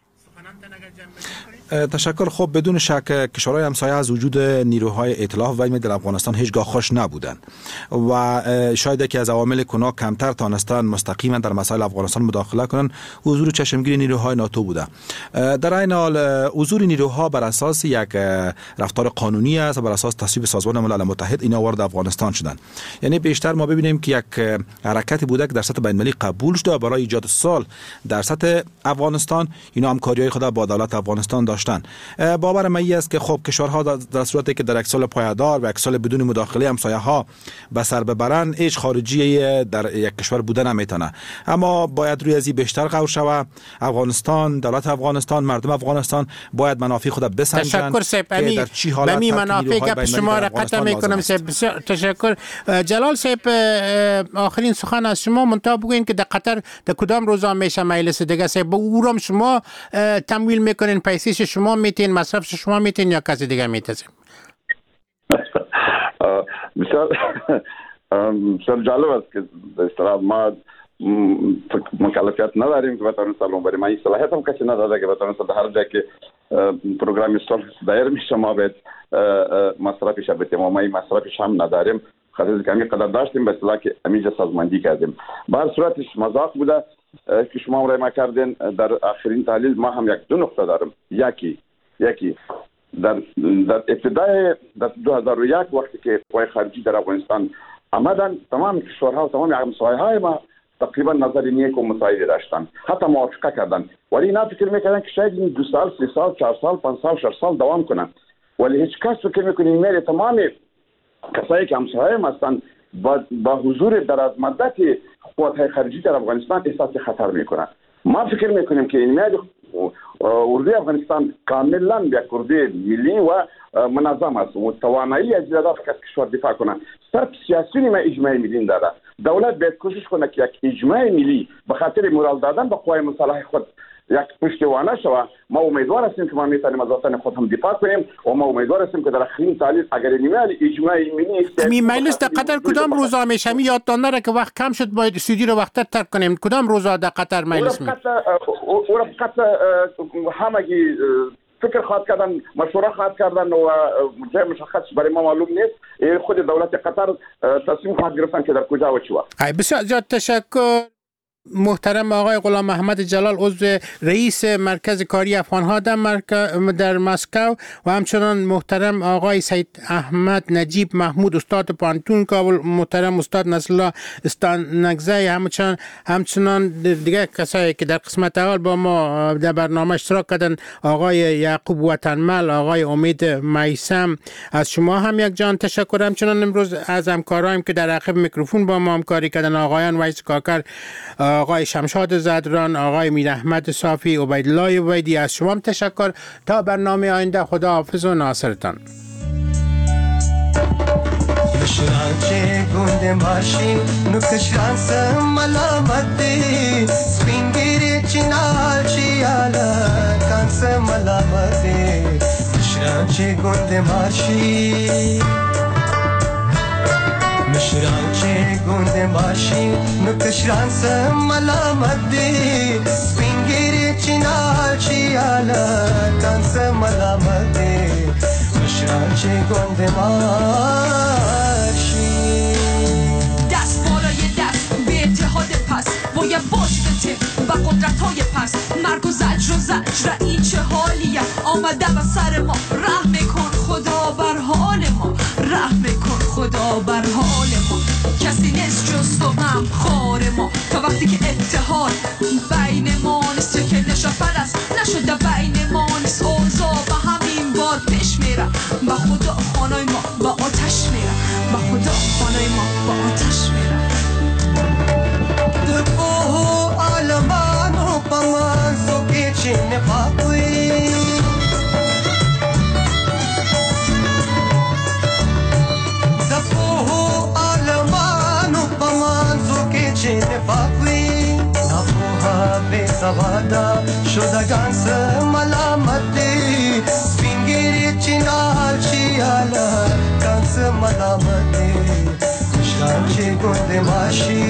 تشکر. خب بدون شک کشورهای همسایه از وجود نیروهای ائتلاف و در افغانستان هیچگاه خوش نبودند و شاید که از عوامل کنا کمتر توانستند مستقیما در مسائل افغانستان مداخله کنند حضور چشمگیر نیروهای ناتو بوده. در این حال حضور نیروها بر اساس یک رفتار قانونی است و بر اساس تصویب سازمان ملل متحد اینا وارد افغانستان شدند. یعنی بیشتر ما ببینیم که یک حرکتی بوده که در سطح بین‌المللی قبول شده برای ایجاد صلح در سطح افغانستان. اینا همکاری‌های خود با دولت افغانستان داشتند. باور من است که خب کشورها در صورتی که در یک سال پایدار و یک سال بدون مداخله همسایه‌ها به سر ببرند هیچ خارجی در یک کشور بودن نمیتونه، اما باید روی ازی بیشتر غور شود. افغانستان، دولت افغانستان، مردم افغانستان باید منافع خود بسنجند. تشکر صاحب. امی منافع گپ شما را قطع میکنم صاحب. تشکر. جلال صاحب آخرین سخن از شما منتها بگوین که در قطر در کدام روزا میشه مجلس دیگه صاحب اورم شما تمویل میکنین پیسش شما میتین مصرف شما میتین یا کسی دیگه میتین؟ بسیار جالب است که در اصطلاح ما مکلفیت نداریم که بتوانیم سلام بریم. این صلاحیت هم کسی نداره که بتوانیم در هر جا که پروگرامی صلح دایر میشه ما باید مصرفش بتیم و ما این مصرفش هم نداریم. خاطر که قدر داشتیم به اصطلاح که امیجا سازماندهی کردیم. به هر صورتش مذاق بوده که شما رای ما کردین. در آخرین تحلیل ما هم یک دو نقطه دارم. یکی در ابتدای 2001 وقتی که قوای خارجی در افغانستان آمدن تمام کشورها و تمام همسایه‌های ما تقریبا نظر نیک و مساعده داشتن، حتی موافقه کردن، ولی اینا فکر میکردن که شاید این 2 سال 3 سال 4 سال 5 سال 6 سال دوام کنه، ولی هیچ کس فکر میکنه میره تمام کسایی که همسایه ما هستند با حضور دراز مدتی قوای خارجی در افغانستان احساس خطر میکنه. ما فکر میکنیم که این میاد اردوی افغانستان کاملا یک اردوی ملی و منظم است و توانایی از کشور دفاع کنه. صرف سیاسی ما اجماع ملی داره. دولت باید کوشش کنه که یک اجماع ملی به خاطر مورال دادن به قوای مسلح خود یک پشتوانه شوه. ما امیدوار هستیم که ما میتونیم از وطن خود هم دفاع کنیم و ما امیدوار هستیم که در آخرین تحلیل اگر نیمال اجماع ملی می مجلس در قطر کدام روزا میشه؟ می یادتان نره که وقت کم شد باید استودیو رو وقتتر ترک کنیم. کدام روزا در قطر مجلس می؟ او فقط همگی فکر خواهد کردن، مشوره خواهد کردن و جای مشخص برای ما معلوم نیست. خود دولت قطر تصمیم خواهد گرفتن که در کجا و چی وقت. بسیار زیاد تشکر. محترم آقای غلام محمد جلال عضو رئیس مرکز کاری افغانها در مسکو و همچنان محترم آقای سید احمد نجیب محمود استاد پانتون کابل، محترم استاد نصرالله استانگزی، همچنان دیگه کسایی که در قسمت اول با ما در برنامه اشتراک کردن، آقای یعقوب وطنمل، آقای امید میثم، از شما هم یک جان تشکر. همچنان امروز از همکارایم که در عقب میکروفون با ما همکاری کردن، آقایان ویس کاکر، آقای شمشاد زدران، آقای میر احمد صافی، عبیدالله عبیدی، از شما تشکر. تا برنامه آینده خدا حافظ و ناصرتان. مشرانچه گوند ماشین نکشان سملامتی سپینگیری چینال چیالا کان سملامتی مشرانچه گوند ماشین مشران چه گنده باشی نکشران سم ملامت دی سپینگیری چینال چی آلتان سم ملامت دی مشران چه گنده باشی دست بالای دست به اتحاد پس وای باشدته و قدرت های پس مرگ و زجر این چه حالیه آمده و سر ما رحم کن خدا بر حال ما رحم کن خدا بر حال ما کسی نیست جز تو هم خار ما تا وقتی که اتحاد بین ما نیست که نشافر است نشده بین ما نیست اوضاع و همین باد پیش میره با خدا خانای ما با آتش میره با خدا خانای ما با آتش میره دپو آلمانو پمانزو کچین پاپوی دپو آلمانو پمانزو کچین پاپوی نپوها بی سوادا شدگان سملامتی سپینگیری چینال چیالا کان سملامتی مشران چی گنده باشی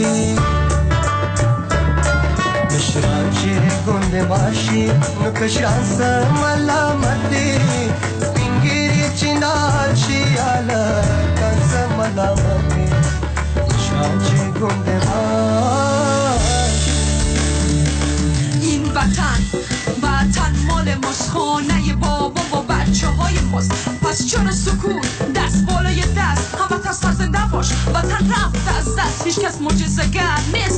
مشران چی گنده باشی نکشان سملامتی سپینگیری چینال چیالا کان سملامتی مشران چی گنده باشی این وطن مال ماست خانه بابا و بچه های ماست پس چرا سکوت دست بالای دست هموطن سرزنده باش وطن رفت از دست هیچ کس معجزه‌گر نیست